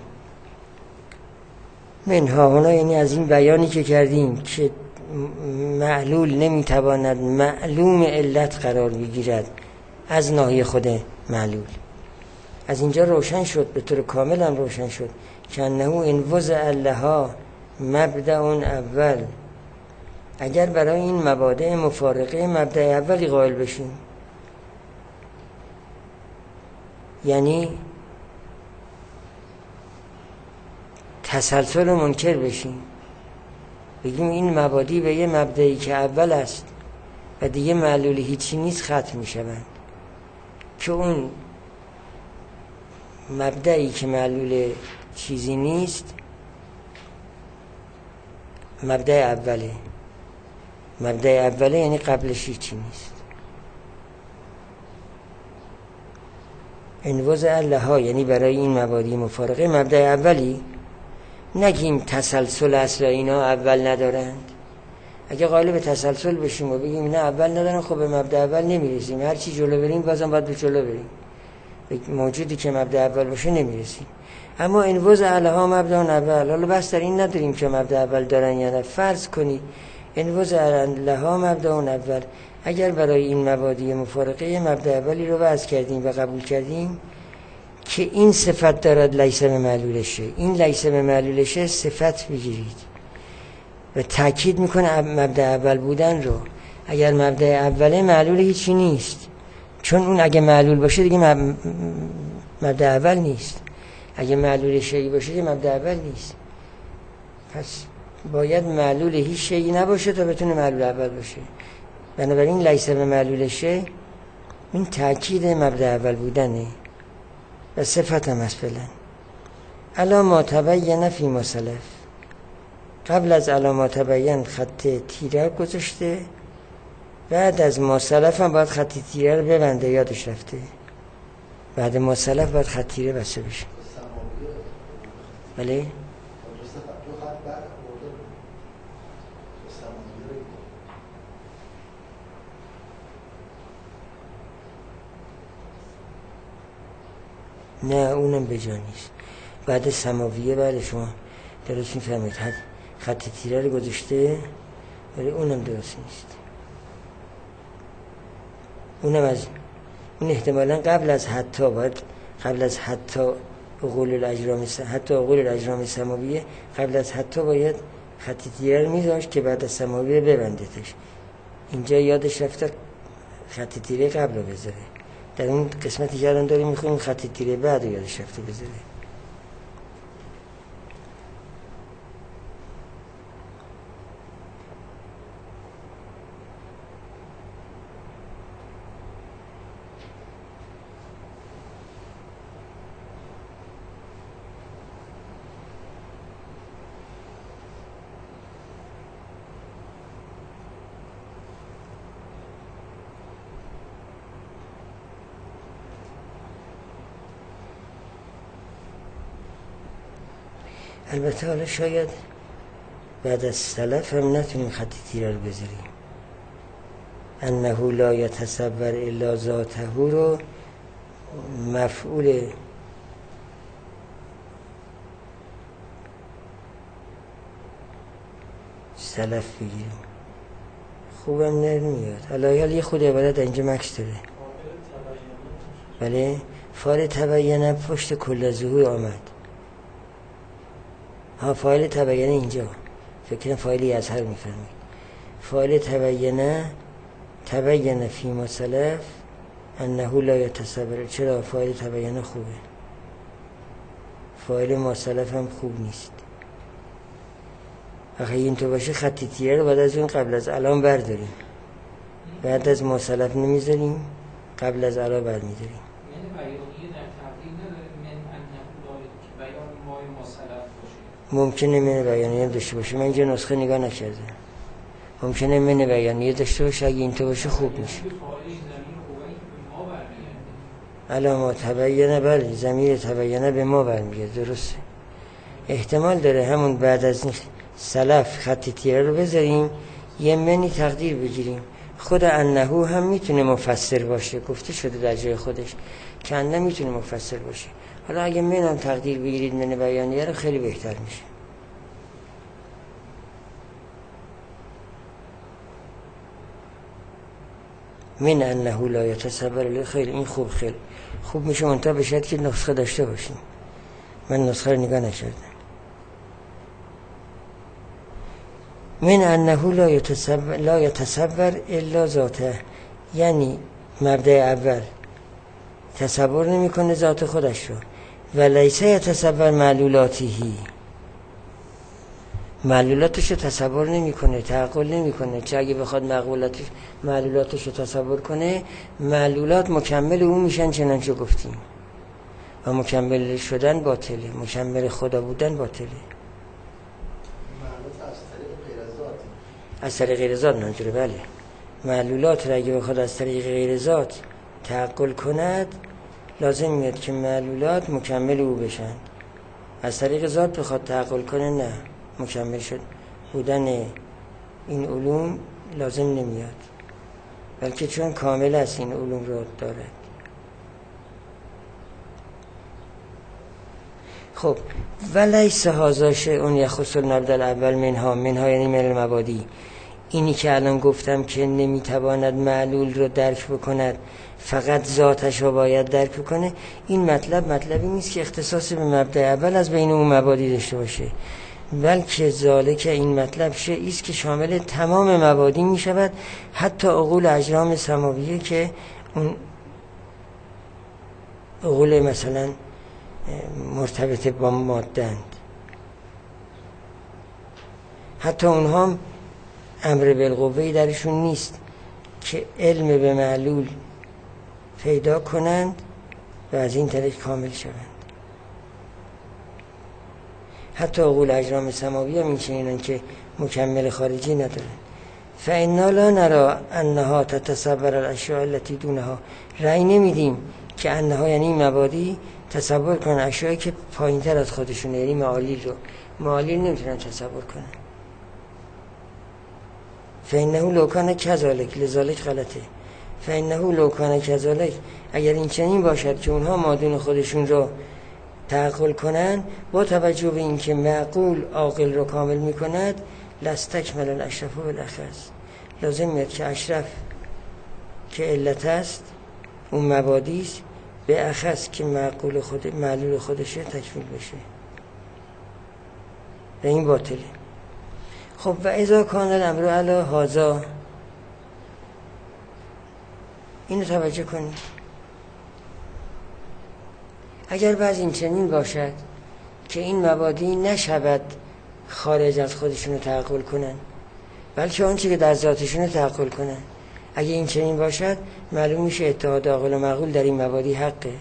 منها اونا یعنی از این بیانی که کردیم که معلول نمیتواند معلوم علت قرار بگیرد از ناحیه خود معلول. از اینجا روشن شد، به طور کامل هم روشن شد که انه ان وضع لها مبدأ اول، اگر برای این مبادئ مفارقه مبدأ اولی قائل بشیم، یعنی تسلسل منکر بشیم، بگیم این مبادی به یه مبدئی که اول است و دیگه معلول هیچی نیست ختم میشوند، که اون مبدعی که معلول چیزی نیست مبدع اوله. مبدع اوله یعنی قبلش هیچی نیست. انوزع لها یعنی برای این مبادی مفارقه مبدع اولی. نگیم تسلسل اصلا اینا اول ندارند. اگه قالب تسلسل بشیم و بگیم نه اول ندارن، خب به مبدع اول نمیرسیم. هر چی جلو بریم بازم باید به جلو بریم، موجودی که مبدع اول باشه نمیرسیم. اما انوزع لها مبدع اول، حالا بس در این نداریم که مبدع اول دارن یا نه. فرض کنی انوزع لها مبدع اول، اگر برای این مبادی مفارقه مبدع اولی رو وضع کردیم و قبول کردیم که این صفت دارد لیس به معلولشه، این لیس به معلولشه صفت بگیرید و تأکید میکنه مبدع اول بودن رو. اگر مبدع اوله معلول هیچی نیست، چون اون اگه معلول باشه دیگه مبدع اول نیست. اگه معلول شیعی باشه دیگه مبدع اول نیست. پس باید معلول هیچ شیعی نباشه تا بتونه معلول اول باشه. بنابراین لیس به معلولشه این تأکید مبدع اول بودنه و صفت هم هست. فعلا الا ما تبین فی ما سلف، قبل از الا ما تبین خط تیره گذاشته، بعد از ما سلف هم باید خط تیره رو ببنده، یادش رفته. بعد ما سلف باید خط تیره بسته بشه. بله؟ نه اونم به جا نیست. بعد سماویه بله شما درست میفهمید، خط تیره رو گذاشته ولی اونم درست نیست. اونم از اون احتمالاً قبل از حتی باید قبل از حتی عقول الاجرام حتی عقول الاجرام سماویه قبل از حتی باید خط تیره رو میذاشت که بعد از سماویه ببندتش. اینجا یادش رفته خط تیره قبل رو بذاره. در اون قسمتی که الان داریم میخونیم خط تیره بعد رو یادش رفته بذاره. البته حالا شاید بعد از سلف هم نتونیم خط تیره رو بذاریم. انه لا یتصور الا ذاته رو مفعول سلف بگیریم. خوبم نمیاد. حالا یه خود عبارت اینجا مکس داره. بله فاعل تبینه پشت کل ظهور آمد. ها فاعل تبینه اینجا فکر فاعلی از هر میفرمید. فاعل تبینه تبینه فی ما سلف انه لا یتصور. چرا فاعل تبینه خوبه، فاعل ما سلف هم خوب نیست. آخه این تو باشه خط تیره رو بعد از اون قبل از الان برداریم، بعد از ما سلف نمیذاریم، قبل از الان بر میذاریم. ممکنه من بیانیه داشته باشه. من اینجا نسخه نگاه نکرده. ممکنه من بیانیه داشته باشه. اگه این تو باشه خوب میشه. علامات تبینه بله ضمیر تبینه به ما برمیگرده. درسته. احتمال داره همون بعد از این سلف خط تیره رو بذاریم یه منی تقدیر بگیریم. خود انهو هم میتونه مفسر باشه. گفته شده در جای خودش که انه میتونه مفسر باشه. حالا اگه من هم تقدیر بگیرید من بیانیه رو خیلی بهتر میشه. من انه لا یتصور. خیلی این خوب خیلی خوب میشه. منطقه بشد که نسخه داشته باشیم. من نسخه رو نگاه نکردم. من انه لا یتصور لا یتصور الا ذاته، یعنی مبدأ اول تصور نمیکنه ذات خودش رو و لیس یتصور معلولاته، معلولاتش رو تصور نمیکنه، تعقل نمیکنه. چه اگه بخواد معلولاتش معلولاتش رو تصور کنه، معلولات مکمل اون میشن، چنانچه گفتیم، و مکمل شدن باطله، مکمل خدا بودن باطله. از طریق غیر ذات منظوره. بله، معلولات را اگه بخواد از طریق غیر ذات تعقل کند، لازم میاد که معلولات مکمل او بشن. از طریق ذات بخواد تعقل کنه، نه، مکمل شد بودن این علوم لازم نمیاد، بلکه چون کامل است این علوم رو دارد. خب ولیس هذا شیء یخص النبض الاول منها، منها یعنی من المبادی. اینی که الان گفتم که نمیتواند معلول رو درک بکند، فقط ذاتش رو باید درک بکنه، این مطلب مطلبی نیست که اختصاص به مبدأ اول از بین اون مبادی داشته باشه، بلکه ذالک این مطلب شیئی است که شامل تمام مبادی می شود، حتی عقول اجرام سماویه که اون عقول مثلا مرتبط با ماده‌اند، حتی اونها هم امر بالقوه‌ای درشون نیست که علم به معلول پیدا کنند و از این طریق کامل شوند. حتی عقول اجرام سماوی هم این که مکمل خارجی ندارن. فإنا لا نرى انها تتصور الاشیاء التي دونها، رأی نمیدیم که انها یعنی این مبادی تصور کنن اشیایی که پایین تر از خودشونه، یعنی معالیل رو معالیل نمیتونن تصور کنن. فإنه لو کان کذالک، لذالک غلطه. فإنه لو کان کذالک، اگر این چنین باشد که اونها مادون خودشون رو تعقل کنن، با توجه به اینکه معقول عاقل رو کامل میکند، لاستکمل الاشرف بالاخص، لازم میاد که اشرف که علت است اون مبادی است، به اخص که معقول خود معلول خودشه تکمیل بشه، و این باطله. خب و اذا کان الامر علی هذا، اینو توجه کنید، اگر بعض این چنین باشد که این مبادی نشود خارج از خودشون رو تعقل کنن، بلکه آنچه که در ذاتشون رو تعقل کنن، اگه این چنین باشد معلوم میشه اتحاد عاقل و معقول در این مبادی حقه.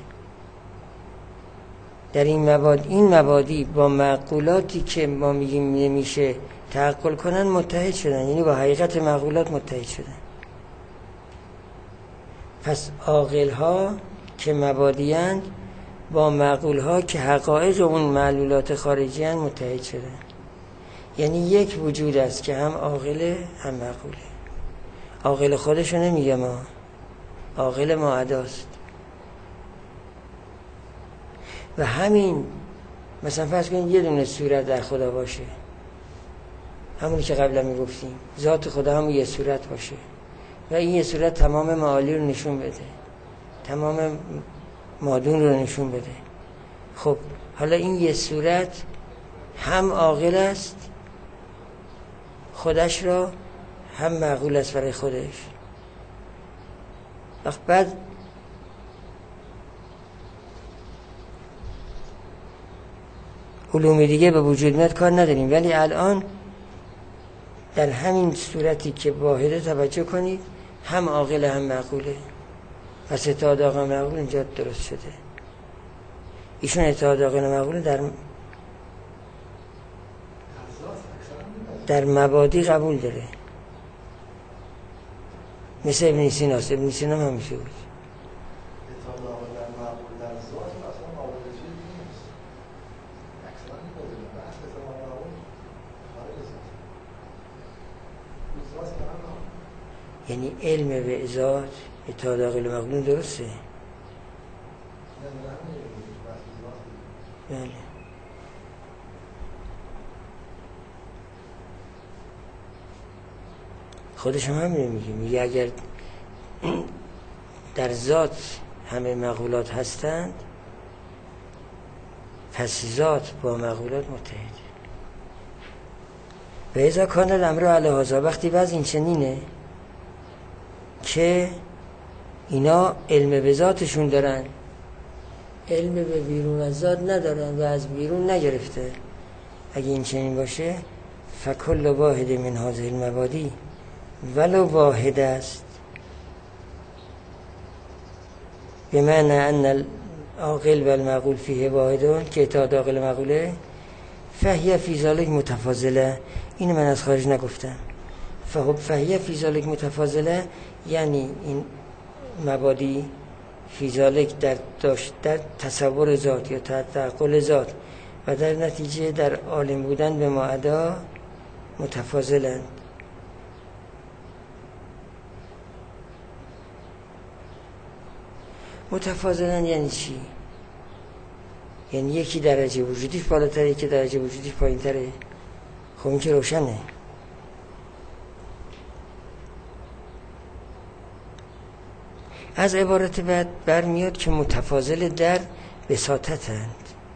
در این مبادی این مبادی با معقولاتی که ما میگیم نمیشه تعقل کنن متحد شدن، یعنی با حقیقت معقولات متحد شدن. پس عاقل ها که مبادی‌اند با معقول ها که حقایق اون معلولات خارجی اند متحد شدن، یعنی یک وجود است که هم عاقله هم معقوله. عاقل خودشو نمیگه ما، عاقل معداست. و همین مثلا فرض کنید یه دونه صورت در خدا باشه، همونی که قبلا میگفتیم ذات خدا هم یه صورت باشه و این یه صورت تمام معالی رو نشون بده، تمام مادون رو نشون بده. خب حالا این یه صورت هم عاقل است خودش را، هم معقول است برای خودش. وقت بعد علوم دیگه به وجود میاد کار نداریم، ولی الان در همین صورتی که واحده توجه کنید، هم عاقل هم معقوله. پس اتحاد عاقل و معقول اینجا درست شده. ایشون اتحاد عاقل و معقول در در مبادی قبول داره، مثل ابن سینا است. ابن سینا هم همیشه بود. اتحاد عاقل در معقول در ذات اصلا قابل چیز نیست. اکثرا می‌گذاره بحث اتحاد معقول خارج ذات. ذات که هم یعنی علم به ذات اتحاد عاقل و معقول درسته. بله. خودش هم همینه میگه، میگه اگر در ذات همه معقولات هستند، پس ذات با معقولات متحده. و اذا کان الامر علی هذا، وقتی وضع این چنینه که اینا علم به ذاتشون دارن، علم به بیرون از ذات ندارن و از بیرون نگرفته، اگه این چنین باشه فکل واحد من هذه المبادی ولو واحد است بمعنى ان العاقل و المعقول فیه واحدون که اتحاد عاقل معقوله فهیه فی ذلک متفاضله. این من از خارج نگفتم. فهب فهیه فی ذلک متفاضله یعنی این مبادی فی ذلک در داشت در تصور ذات یا تعقل ذات و در نتیجه در عالم بودن به معدا متفاضلند. متفاضلند یعنی چی؟ یعنی یکی درجه وجودیش بالاتره، یکی درجه وجودیش پایین‌تره. خب این که روشنه. از عبارت بعد برمیاد که متفاضل در بساطتند،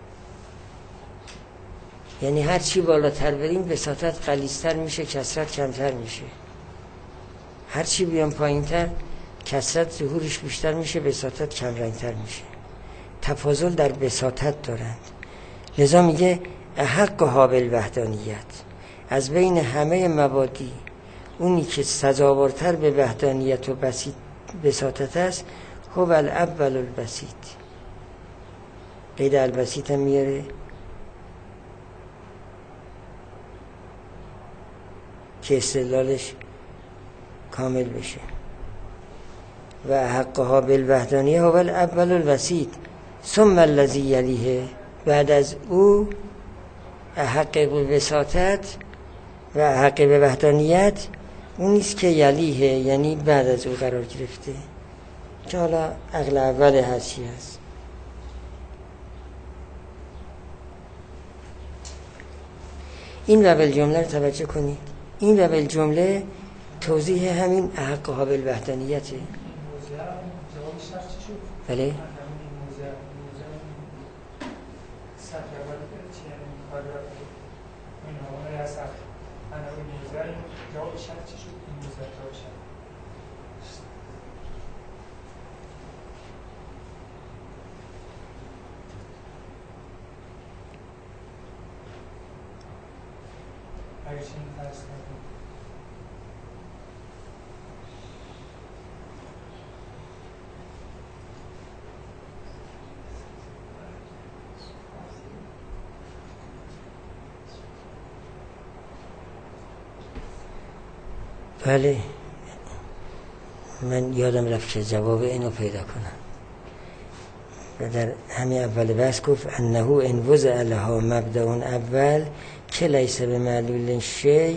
یعنی هر چی بالاتر بریم بساطت غلیظتر میشه، کثرت کمتر میشه. هر چی بیام پایین‌تر کثرت ظهورش بیشتر میشه، بساطت کم رنگتر میشه. تفاضل در بساطت دارند. لذا میگه احقها بالوحدانیت، از بین همه مبادی اونی که سزاوارتر به وحدانیت و بسیط بساطت است هو الاول البسیط. قید البسیط هم میاره که استدلالش کامل بشه. و حقها بالوحدانیه هو الاول الوسیط ثم الذی یلیه، بعد از او حق به وساطت و حق به وحدانیت اونیست که یلیه، یعنی بعد از او قرار گرفته، که حالا عقل اول هر چی هست. این و بالجمله رو توجه کنید. این و بالجمله توضیح همین حقها بالوحدانیته. بله بله من یادم رفت که جواب اینو پیدا کنم. و در همین اول بحث گفت انه ان وضع لها مبدأ اول که لیس بمعلول شیء.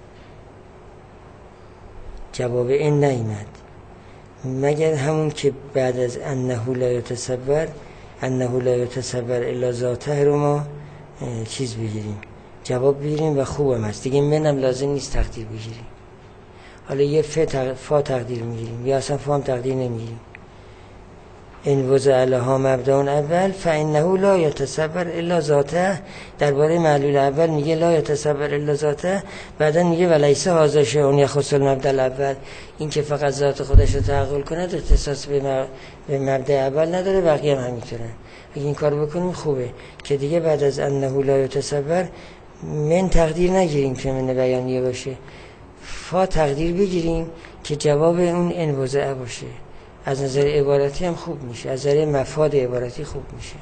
جواب این نیامد مگر همون که بعد از انه لا یتصور انه لا یتصور الا ذاته رو ما چیز بگیریم، جواب بگیریم و خوبم هست دیگه. منم لازم نیست تقدیر بگیریم. حالا یه فا تقدیر میگیریم یا اصلا فا هم تقدیر نمیگیریم. این وضع لها مبدأ اول فانه لا یتصور الا ذاته. درباره معلول اول میگه لا یتصور الا ذاته، بعدا میگه ولیس هذا شیء یخص المبدأ الاول. این که فقط ذات خودش رو تعقل کنه اختصاص به مبدأ اول نداره، بقیه هم همینطوره. اگه این کار بکنیم خوبه که دیگه بعد از انه لا یتصور من تقدیر نگیریم که من بیانیه باشه، فا تقدیر بگیریم که جواب اون این وضع باشه. از نظر عبارتی هم خوب میشه، از نظر مفاد عبارتی خوب میشه.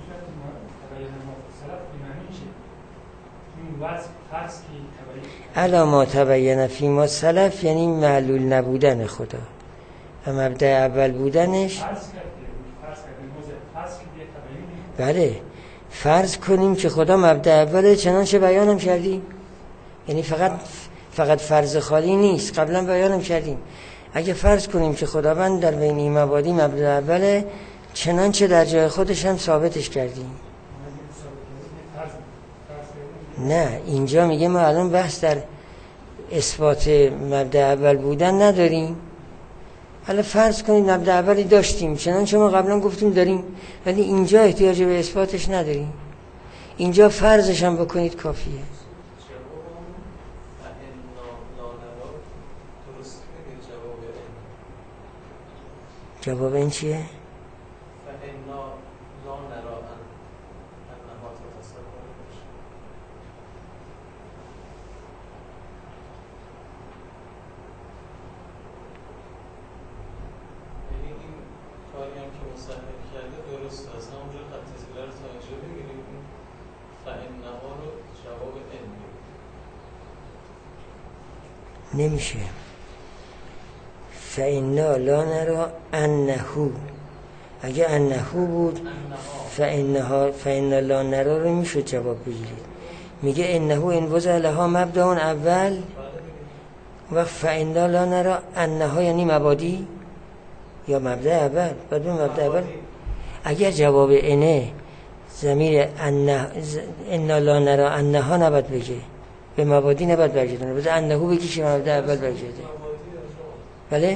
الا ما تبین فی ما سلف یعنی معلول نبودن خدا و مبدأ اول بودنش. بله فرض کنیم که خدا مبدأ اوله، چنانچه بیانم کردیم. یعنی فقط فقط فرض خالی نیست، قبلا بیانم کردیم. اگه فرض کنیم که خداوند در بین این مبادی مبدأ اوله، چنانچه در جای خودش هم ثابتش کردیم. نه اینجا میگه ما الان بحث در اثبات مبدأ اول بودن نداریم. حالا فرض کنید مبدأ اولی داشتیم، چنانچه ما قبلا گفتیم داریم، ولی اینجا احتیاج به اثباتش نداریم. اینجا فرضش هم بکنید کافیه. جواب این چیه؟ صحیح کرده درست است. همونجا خط اطلاع رو تا اینجا بگیریم فإنها رو جواب ان بگیریم. نمیشه. فإنا لا نرى انه، اگه انه بود فإنها فإنا لا نرى رو میشه جواب بگیرید. میگه انه ان وضع لها مبدأ اول و فإنا لا نرى انها یعنی مبادی یا مبدأ اول. بعد به مبدأ اول اگر جواب انه ضمیر انه انا لا نرى انها نباید بگه، به مبادی نباید برگردونه، بذار انه بگی که مبدأ اول برگرده. بله؟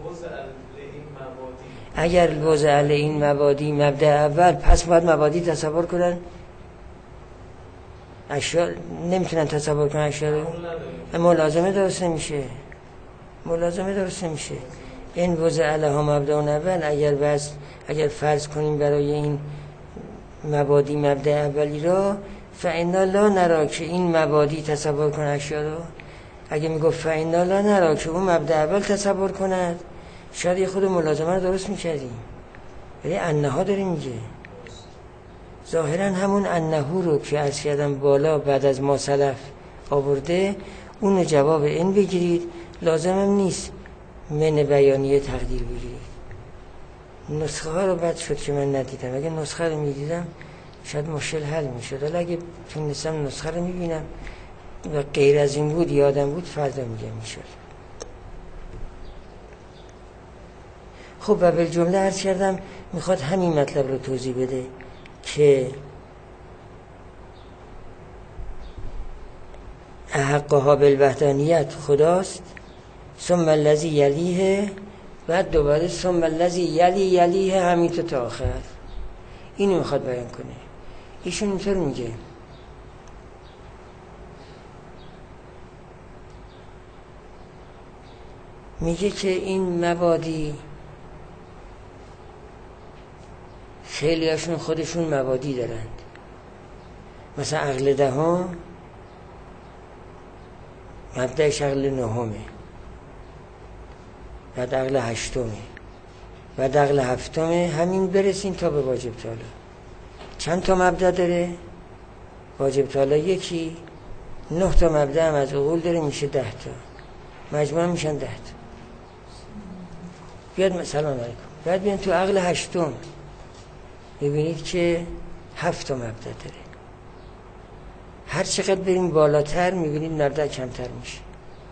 اگر الوضع این مبادی مبدأ اول، پس باید مبادی تصور کنن. اشیاء نمیتونن تصور کنن اشیاء رو. ملازمه درست نمیشه. ملازمه درست نمیشه. این وضع لها مبدأ اول، اگر بس اگر فرض کنیم برای این مبادی مبدأ اولی را فإنا لا نرى که این مبادی تصور کنن اشیاء رو، اگه میگفت فإنا لا نرى که اون مبدأ اول تصور کند، شاید یه خود ملازمه رو درست میکردیم. ولی انه ها داری میگه. ظاهرا همون انه رو که عرض کردم بالا بعد از ما سلف آورده، اون جواب این بگیرید. لازمم نیست من بیانیه تقدیر بگیرید. نسخه ها رو بد شد که من ندیدم. اگه نسخه رو میدیدم شاید مشکل حل میشد. ولی اگه تونستم نسخه رو میبینم و غیر از این بود یادم بود فردا میگم میشد. خب و بالجمله عرض کردم میخواد همین مطلب رو توضیح بده که احقها بالوحدانیت خداست، ثم الذی یلیه، بعد دوباره ثم الذی یلی یلیه، همین تو تا آخر. اینو میخواد بیان کنه. ایشون اینطور میگه میگه که این مبادی خیلی هاشون خودشون مبادی دارند. مثلا عقل دهم مبدأش عقل نهمه، بعد عقل هشتمه، بعد عقل هفتمه، همین برسیم تا به واجب تعالی. چند تا مبدأ داره؟ واجب تعالی یکی، نه تا مبدأ هم از عقول داره، میشه ده تا، مجموعا میشن ده تا. بیاد سلام علیکم. بعد بیان تو عقل هشتم ببینید که هفت تا مبدأ داره. هر چقدر بریم بالاتر میبینید مبدأ کمتر میشه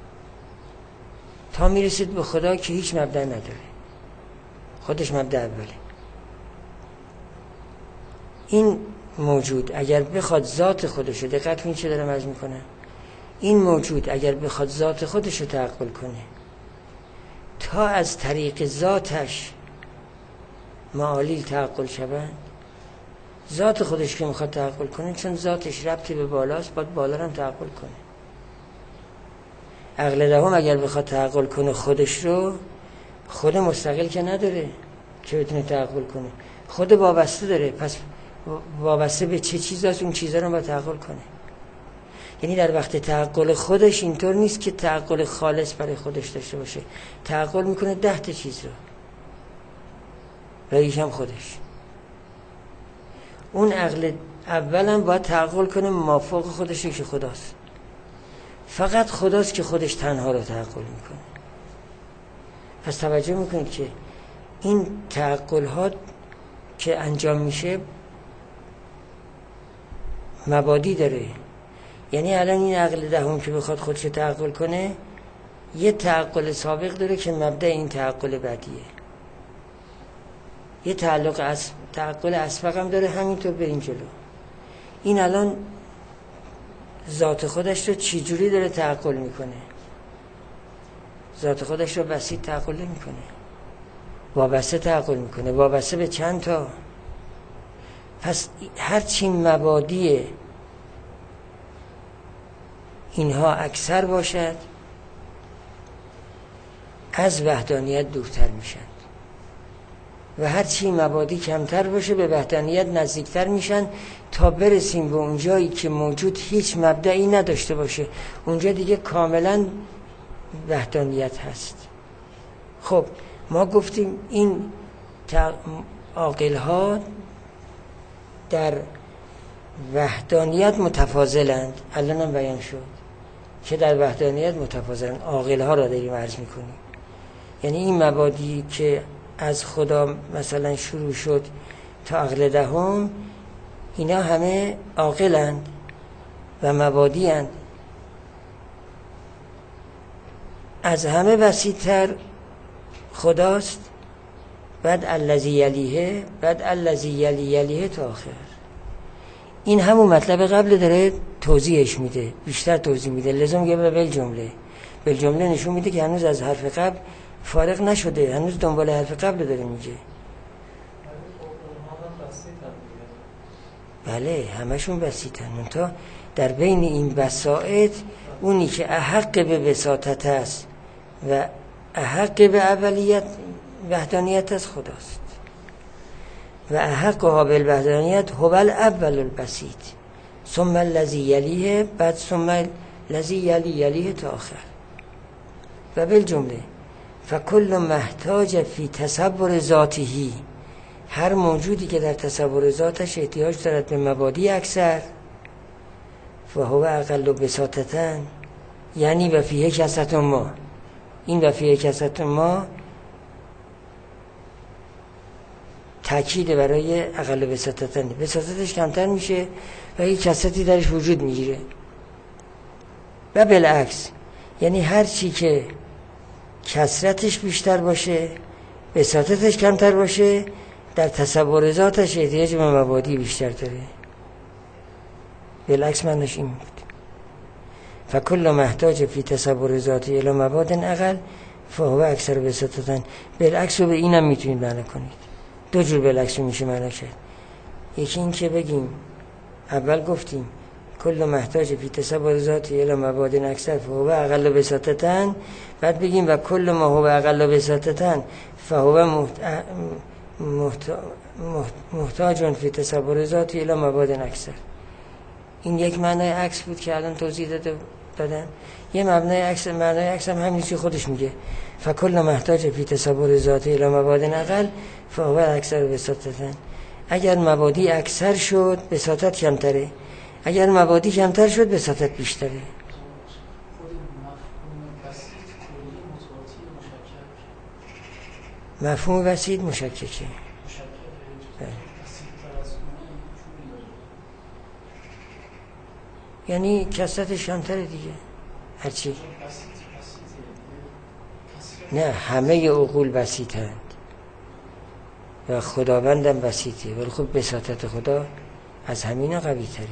تا میرسید به خدا که هیچ مبدأ نداره، خودش مبدأ اوله. این موجود اگر بخواد ذات خودش رو، دقت کنید چه دارم عرض میکنم، این موجود اگر بخواد ذات خودش رو تعقل کنه تا از طریق ذاتش معالیل تعقل شوند، ذات خودش که میخواد تعقل کنه، چون ذاتش ربطی به بالاست، باید بالا هم تعقل کنه. عقل دهم اگر بخواد تعقل کنه خودش رو، خود مستقل که نداره که بتونه تعقل کنه، خود وابسته داره. پس وابسته به چه چیزاست؟ اون چیزا رو باید تعقل کنه. یعنی در وقت تعقل خودش اینطور نیست که تعقل خالص برای خودش داشته باشه، تعقل میکنه ده تا چیز رو، رئیس هم خودش. اون عقل اولا باید تعقل کنه مافوق خودش که خداست. فقط خداست که خودش تنها رو تعقل میکنه. پس توجه میکنید که این تعقل ها که انجام میشه مبادی داره. یعنی الان این عقل دهم که بخواد خودش تعقل کنه، یه تعقل سابق داره که مبدأ این تعقل بعدیه، یه تعلق از تعقل اسبق هم داره، همینطور بریم جلو. این الان ذات خودش رو چی جوری داره تعقل میکنه؟ ذات خودش رو بسیط تعقل میکنه، وابسته تعقل میکنه. وابسته به چند تا؟ پس هر چی مبادی اینها اکثر باشد، از وحدانیت دورتر میشن و هر چی مبادی کمتر باشه به وحدانیت نزدیکتر میشن تا برسیم به اون جایی که موجود هیچ مبدعی نداشته باشه. اونجا دیگه کاملا وحدانیت هست. خب ما گفتیم این عاقل‌ها در وحدانیت متفاضلند. الان هم بیان شد که در وحدانیت متفاضلند. عاقل‌ها را داریم عرض می‌کنیم، یعنی این مبادی که از خدا مثلا شروع شد تا عقل دهم، اینا همه عاقلند و مبادی اند. از همه وسیع‌تر خداست، بعد الذی یلیه، بعد الذی یلی یلیه تا آخر. این همون مطلب قبل داره توضیحش میده، بیشتر توضیح میده. لازم میگه بل جمله بل جمله نشون میده که هنوز از حرف قبل فارغ نشده، هنوز دنبال حرف قبل داره میگه. بله همشون بسیطن، منتها در بین این بساطت اونی که احق به بساطت است و احق به اولیت وحدانیت از خداست و احق ها بالوحدانیت هو الاول البسیط ثم الذی یلیه، بعد ثم الذی یلی یلیه تا آخر. و بالجمله فکل محتاج فی تصور ذاته، هر موجودی که در تصور ذاتش احتیاج دارد به مبادی اکثر، و هو اقل بساطتن، یعنی و فیه کسرت ما. این و فیه کسرت ما تأکید برای اقل بساطتن، بساطتش کمتر میشه و یک کسرتی درش وجود میگیره. و بالعکس، یعنی هر چی که کسرتش بیشتر باشه بساطتش کمتر باشه، در تصور ذاتش احتیاج به مبادی بیشتر داره. بالعکس معنیش این بود. فکل محتاج فی تصور ذاتی الی مباد اقل فهو اکثر بساطتن. بالعکس رو به اینم میتونید معنی کنید. دو جور بالعکس میشه معنی کرد. یکی این که بگیم اول گفتیم کل محتاج فی تصور ذاتی الی مباد اکثر فهو اقل بساطتن، بعد بگیم و کل ما هو اقل بساطتن فهو محت... محت... محتاج فی تصور ذاتی الی مباد اکثر. این یک معنای عکس بود که الان توضیح داده دادن. یه معنای عکس، معنای عکس هم همین چیزی خودش میگه فکل محتاج فی تصور ذاتی الی مباد اقل فهو اکثر بساطتن. اگر مبادی اکثر شد بساطت کمتره، اگر مبادی کمتر شد بساطت بیشتره. مفهوم وسیط مشککه. یعنی کسرتش کمتره دیگه. هرچی نه، همه عقول بسیطند و خداوندم بسیطه، ولی خب بساطت خدا از همین قوی تره.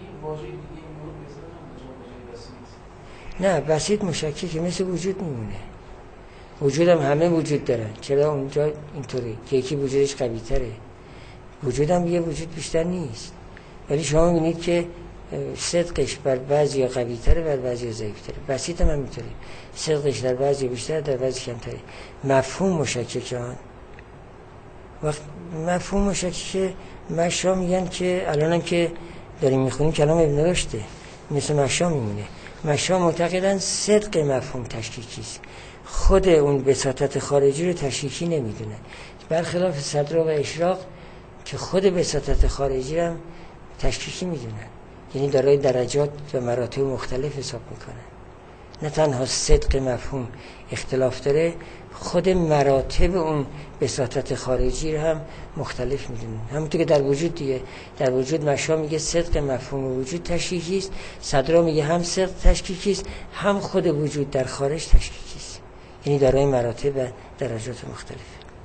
نه بسیط مشکل که مثل وجود میمونه. وجود هم همه وجود دارن، چرا اونجا اینطوره که یکی وجودش قوی تره، وجود هم یه وجود بیشتر نیست. ولی شما میبینید که صدقش بر بعضی قوی تره بر بعضی ضعیف تره. بسیط هم همینطوره، صدقش در بعضی بیشتر در بعضی کمتره. مفهوم مشککه آن وقت مفهوم مشککه مشا میگن که الانم که داریم میخونیم کلام ابن رشده مثل مشا میمونه. مشا معتقدن صدق مفهوم تشکیکی است، خود اون بساطت خارجی رو تشکیکی نمیدونه، برخلاف صدر و اشراق که خود بساطت خارجی رو هم تشکیکی میدونن، یعنی دارای درجات و مراتب مختلف حساب میکنن. نه تنها صدق مفهوم اختلاف داره، خود مراتب اون بساطت خارجی رو هم مختلف میدونن. همونطور که در وجود دیگه، در وجود مشا میگه صدق مفهوم وجود تشکیکی است، صدرا میگه هم صدق تشکیکی است هم خود وجود در خارج تشکیکی است، یعنی دارای مراتب و درجات مختلف.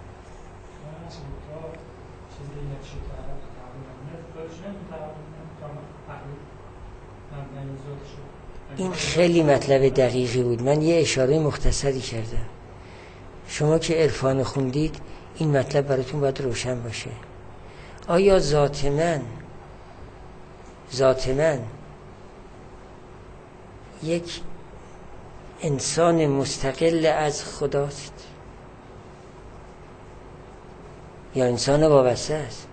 این خیلی مطلب دقیقی بود، من یه اشاره مختصری کردم. شما که عرفان خوندید این مطلب براتون باید روشن باشه. آیا ذات من ذات من یک انسان مستقل از خداست یا انسان وابسته است؟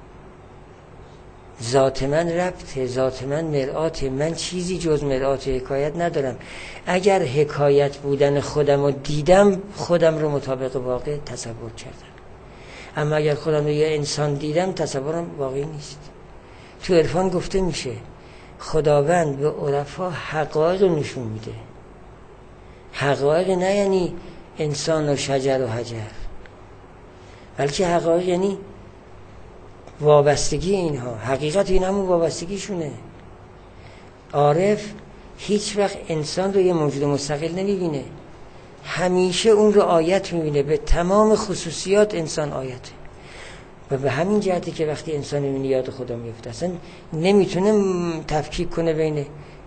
ذات من ربطه، ذات من مرآت، من چیزی جز مرآت حکایت ندارم. اگر حکایت بودن خودم رو دیدم خودم رو مطابق واقع تصور کردم، اما اگر خودم رو یه انسان دیدم تصورم واقعی نیست. تو عرفان گفته میشه خداوند به عرفا حقایق نشون میده. حقایق نه یعنی انسان و شجر و حجر، بلکه حقایق یعنی وابستگی اینها. حقیقت این همون وابستگیشونه. عارف هیچ وقت انسان رو یه موجود مستقل نمیبینه، همیشه اون رو آیت میبینه. به تمام خصوصیات انسان آیته و به همین جهتی که وقتی انسان میبینه یاد خدا میفته. اصلا نمیتونه تفکیک کنه بین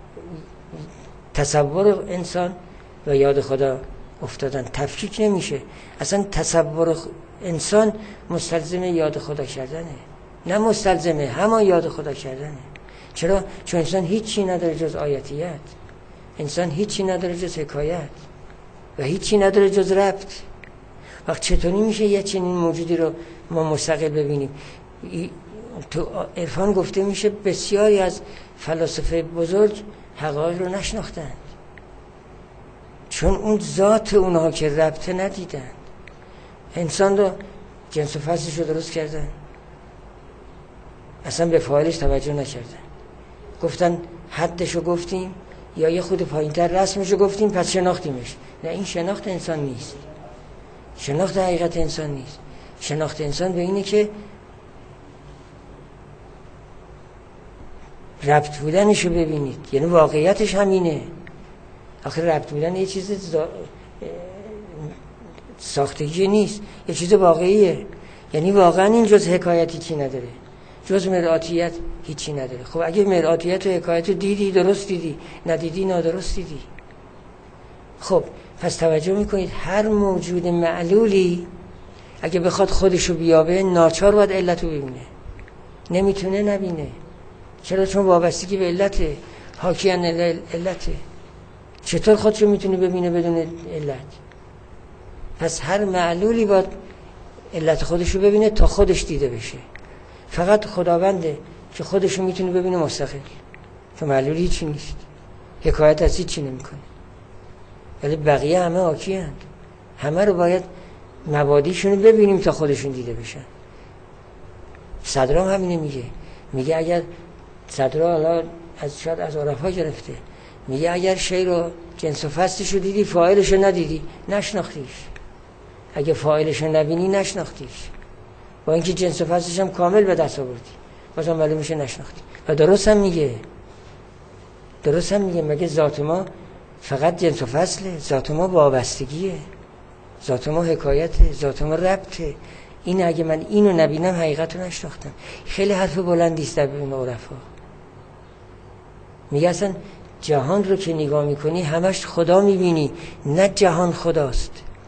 تصور انسان و یاد خدا افتادن، تفکیک نمیشه. اصلا تصور انسان مستلزم یاد خدا کردنه، نه مستلزمه، همه یاد خدا کردنه. چرا؟ چون انسان هیچی نداره جز آیتیت، انسان هیچی نداره جز حکایت و هیچی نداره جز ربط. وقت چطوری میشه یه چنین موجودی رو ما مستقل ببینیم؟ تو عرفان گفته میشه بسیاری از فلاسفه بزرگ حقایق رو نشناختند چون اون ذات اونها که ربطه ندیدن. انسان رو جنس و فصلش رو درست کردن، اصلا به فاعلش توجه نکردن. گفتن حدشو گفتیم یا یه خود پایینتر رسمشو گفتیم پس شناختیمش. نه، این شناخت انسان نیست، شناخت حقیقت انسان نیست. شناخت انسان به اینه که ربط بودنشو ببینید، یعنی واقعیتش همینه. آخر ربط بودن یه چیز زا... ساختگی نیست، یه چیز واقعیه. یعنی واقعا این جز حکایتی چی نداره، جز مرآتیت هیچی نداره. خب اگه مرآتیت و حکایت رو دیدی درست دیدی، ندیدی نادرست دیدی. خب پس توجه میکنید هر موجود معلولی اگه بخواد خودشو بیابه ناچار باید علت رو ببینه، نمیتونه نبینه. چرا؟ چون وابستگی به علته، حاکیان علته. چطور خودشو میتونه ببینه بدون علت؟ پس هر معلولی باید علت خودشو ببینه تا خودش دیده بشه. فقط خداونده که خودشو میتونه ببینه مستقل، که معلولی هیچی نیست، حکایت از هیچی نمیکنه. ولی بقیه همه حاکی هستند، همه رو باید مبادیشونو ببینیم تا خودشون دیده بشن. صدرام همینه میگه، میگه اگر صدرا حالا از شاید از عرفا گرفته، میگه اگر شی رو جنس و فصلش رو دیدی فاعلش رو ندیدی نشناختیش، اگه فاعلش رو نبینی نشناختیش، با اینکه جنس و فصلش هم کامل به دست آوردی بازم معلوم میشه نشناختی. و درست هم میگه، درست هم میگه، مگه ذات ما فقط جنس و فصله؟ ذات ما وابستگیه، ذات ما حکایته، ذات ما ربطه. این اگه من اینو نبینم حقیقت رو نشناختم. خیلی حرف بلندی است در بین عرفا. میگه اصلا جهان رو که نگاه میکنی همش خدا میبینی، نه جهان خداست،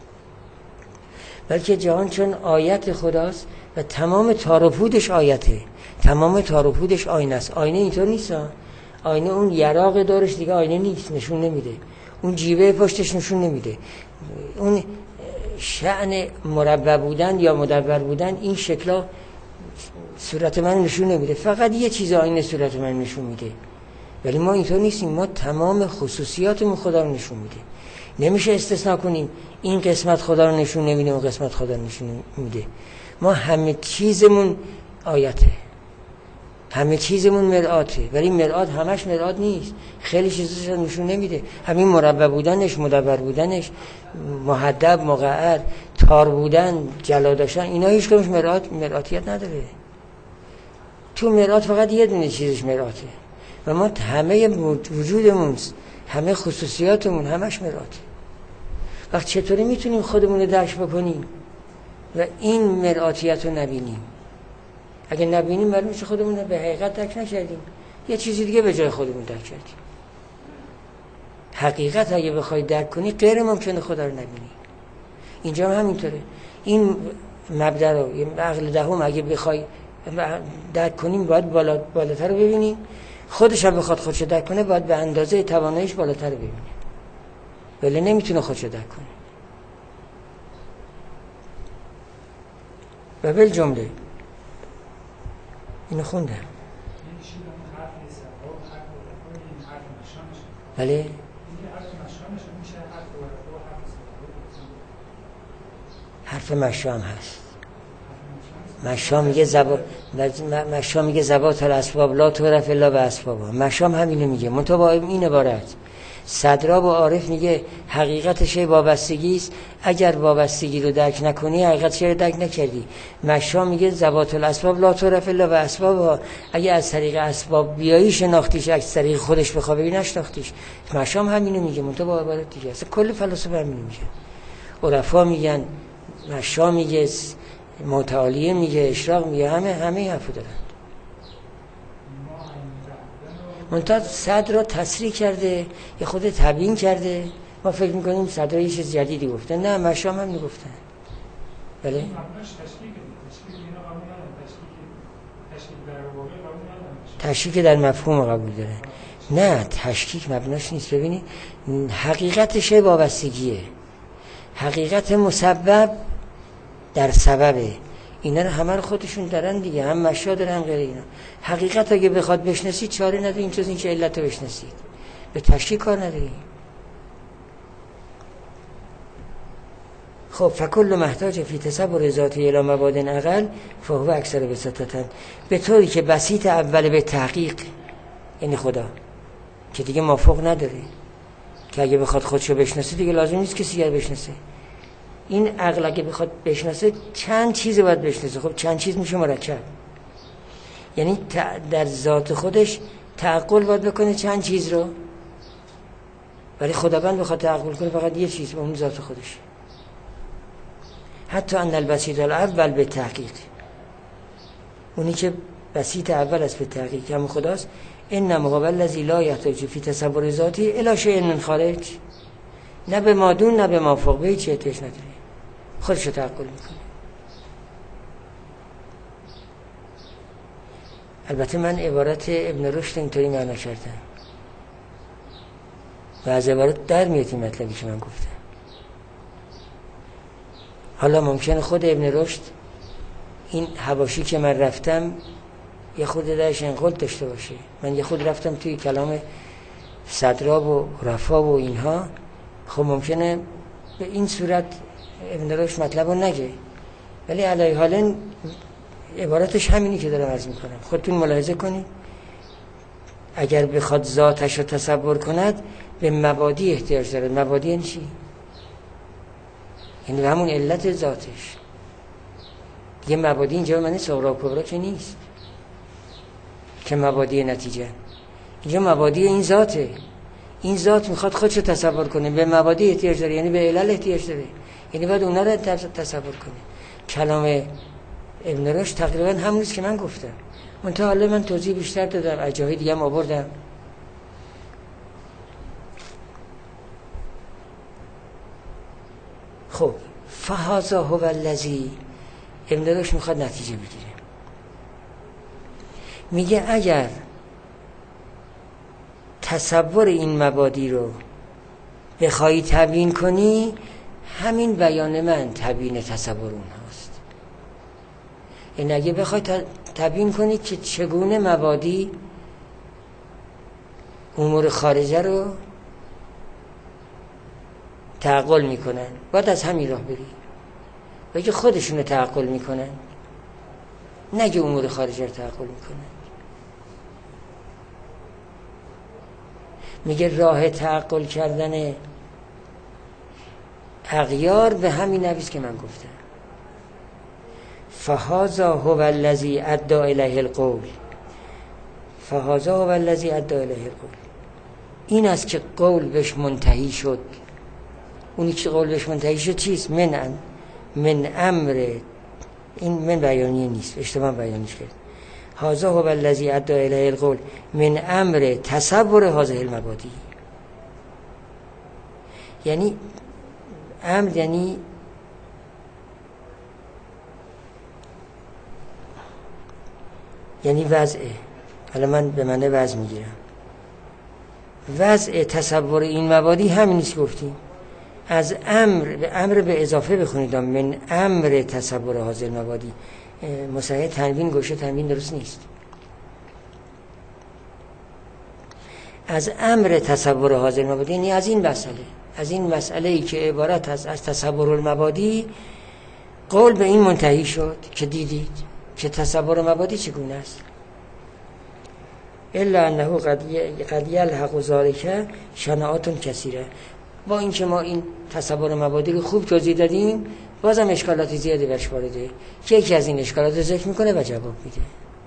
بلکه جهان چون آیت خداست و تمام تار و پودش آیته، تمام تار و پودش آینه است. آینه اینطور نیست، آینه اون یراق دارش دیگه آینه نیست، نشون نمیده، اون جیبه پشتش نشون نمیده، اون شأن مربع بودن یا مدور بودن این شکلا صورت من نشون نمیده، فقط یه چیز آینه صورت من نشون میده. ولی ما اینطور نیستیم، ما تمام خصوصیاتمون خدا رو نشون میده. نمیشه استثناء کنیم این قسمت خدا رو نشون نمیده اون قسمت خدا رو نشون میده. ما همه چیزمون آیته، همه چیزمون مرآته، ولی مرآت همش مرآت نیست، خیلی چیزاش رو نشون نمیده. همین مربع بودنش، مدور بودنش، محدب، مقعر، تار بودن، جلا داشتن، اینا هیچ کدومش مرآت مرآتیت نداره. تو مرآت فقط یه دونه چیزش مرآته و ما همه وجودمون، همه خصوصیاتمون همش مرآته. وقت چطوری میتونیم خودمون رو درک بکنیم و این مرآتیت رو نبینیم؟ اگه نبینیم معلوم میشه خودمون رو به حقیقت درک نکردیم، یه چیزی دیگه به جای خودمون درک کردیم. حقیقت اگه بخوای درک کنی غیر ممکنه خدا رو نبینی. اینجا هم همینطوره. این مبدا رو عقل دهم اگه بخوای درک کنیم باید بالا بالاتر رو ببینیم، خودش هم بخواد خودش درک کنه باید به اندازه تواناییش بالاتر رو ببینه، ولی نمیتونه خودش درک کنه. و بل جمله اینو خوندم. بله حرف مشام هست. مشا میگه زبا مشا میگه زبات الاسباب لا تعرف الا باسبابها. مشام همینو میگه منتها با این عبارت. صدرا با عارف میگه حقیقت شی وابستگی است، اگر وابستگی رو درک نکنی حقیقت شی رو درک نکردی. مشا میگه زبات الاسباب لا تعرف الا باسبابها، اگه از طریق اسباب بیایی شناختیش، از طریق خودش بخوای ببینی نشناختیش. مشام همینو میگه منتها با عبارت دیگه. اصلا کل فلسفه همینو میگه. عرفا میگن مشا میگه، متعالیه میگه، اشراق میگه، همه همه حرفو دارن. منتها صدر را تصریح کرده، یه خود تبیین کرده. ما فکر میکنیم صدر یه چیز جدیدی گفته، نه مشام هم نگفتن. بله؟ تشکیک در مفهوم قبول داره. نه تشکیک مبناش نیست. ببینید حقیقت شی وابستگیه، حقیقت مسبب در سببه. اینا رو همه رو خودشون دارن دیگه، هم مشا دارن هم غیر اینا. حقیقت اگه بخواد بشناسید چاره ندارین جز این که علت رو بشناسید، به تشکیک کار ندارین. خب فکل محتاج فی تصور ذاتی الی مباد اقل فهو اکثر بساطتن، به طوری که بسیط اول به تحقیق یعنی خدا که دیگه مافوق نداره، که اگه بخواد خودشو بشناسه دیگه لازم نیست کسی دیگر بشناسه. این عقل اگه بخواد بشناسه چند چیز باید بشناسه. خب چند چیز میشه مرکب، یعنی در ذات خودش تعقل باید بکنه چند چیز رو، ولی خداوند بخواد تعقل کنه فقط یه چیز، اون ذات خودش. حتی ان البسیط الاول به تحقیق، اونی که بسیط اول است به تحقیق هم خداست. انما هو الذی لا یحتاج فی تصور ذاتی الی شیء من خارج، نه به مادون نه به مافوق، به هیچ احتیاج نداره، خودشو تعقل میکنه. البته من عبارت ابن رشد اینطوری معنی کردم و از عبارت در میاد این مطلبی که من گفتم. حالا ممکنه خود ابن رشد این حواشی که من رفتم یه خود درش انقل داشته باشه. من یه خود رفتم توی کلام صدراب و رفا و اینها، خب ممکنه به این صورت ابن رشد مطلب رو نگه، ولی علیه حالا عبارتش همینی که دارم عرض میکنم. خودتون ملاحظه کنید اگر بخواد ذاتش رو تصور کند به مبادی احتیاج داره. مبادی یعنی چی؟ یعنی همون علت ذاتش. یه مبادی اینجا معنی صغرا و کبرا که نیست که مبادی نتیجه، اینجا مبادی این ذاته. این ذات میخواد خودشو تصور کنه، به مبادی احتیاج داره، یعنی به علل احتیاج داره، یعنی باید اونا رو تصور کنه. کلام ابن رشد تقریبا همونیست که من گفتم، منتها حالا من توضیح بیشتر دادم، از جاهای دیگه هم آوردم. خب فهذا هو الذی، ابن رشد میخواد نتیجه بگیره، میگه اگر تصور این مبادی رو بخوای تبیین کنی، همین بیان من تبیین تصور اونهاست. یعنی اگه بخوای تبیین کنی که چگونه مبادی امور خارجه رو تعقل میکنن، باید از همین راه بری. بگه خودشون رو تعقل میکنن، نگه امور خارجه رو تعقل میکنن. میگه راه تعقل کردن اغیار به همین نویس که من گفتم. فهذا هو الذی ادى الیه القول، فهذا هو الذی ادى الیه القول، این است که قول بهش منتهی شد. اونی که قول بهش منتهی شد چیست؟ من من امر، این من بیانیه نیست، اشتباه بیانیش کرد. هذا هو الذی ادى الیه القول من امر تصور هذه المبادی، یعنی امر یعنی یعنی وضعه. حالا من به معنی وضع میگیرم. وضع تصور این مبادی همین نیست گفتیم. از امر به امر به اضافه بخونید، من امر تصور هذه المبادی. مصحح تنوین گوشه تنوین درست نیست. از امر تصور هذه المبادی یعنی از این مسئله، از این مسئله ای که عبارت از از تصور المبادی، قول به این منتهی شد که دیدید که تصور مبادی چگونه است. الا انه قد یلحق ذلک شناعات کثیره. با اینکه ما این تصور مبادی رو خوب توضیح دادیم، بازم اشکالات زیادی برش وارده که یکی از این اشکالات رو ذکر میکنه و جواب میده.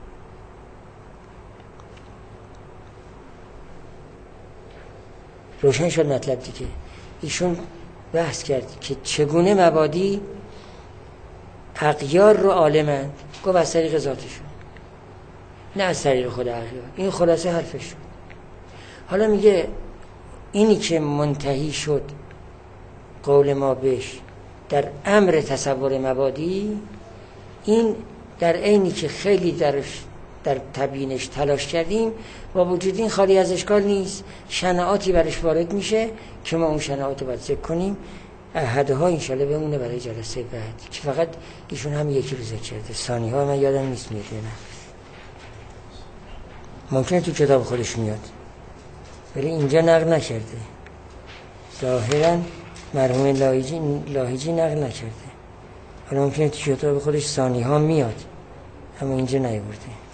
روشن شد مطلب دیگه. ایشون بحث کرد که چگونه مبادی اغیار رو عالمند، گفت از طریق ذاتشون، نه از طریق خود اغیار. این خلاصه حرفش. حالا میگه اینی که منتهی شد قول ما بهش در امر تصور مبادی، این در عینی که خیلی درش در تبیینش تلاش کردیم، با وجود این خالی از اشکال نیست. شناعاتی برش وارد میشه که ما اون شناعات رو باید ذکر کنیم. احدها انشالله بمونه برای جلسه بعد که فقط ایشون هم یکی رو ذکر کرده، ثانی ها من یادم نیست میاد نه، ممکنه تو کتاب خودش میاد ولی اینجا نقل نکرده. ظاهرا مرحوم لاهیجی لاهیجی نقل نکرده، حالا ممکنه تو کتاب خودش ثانی ها میاد اما اینجا نیورده.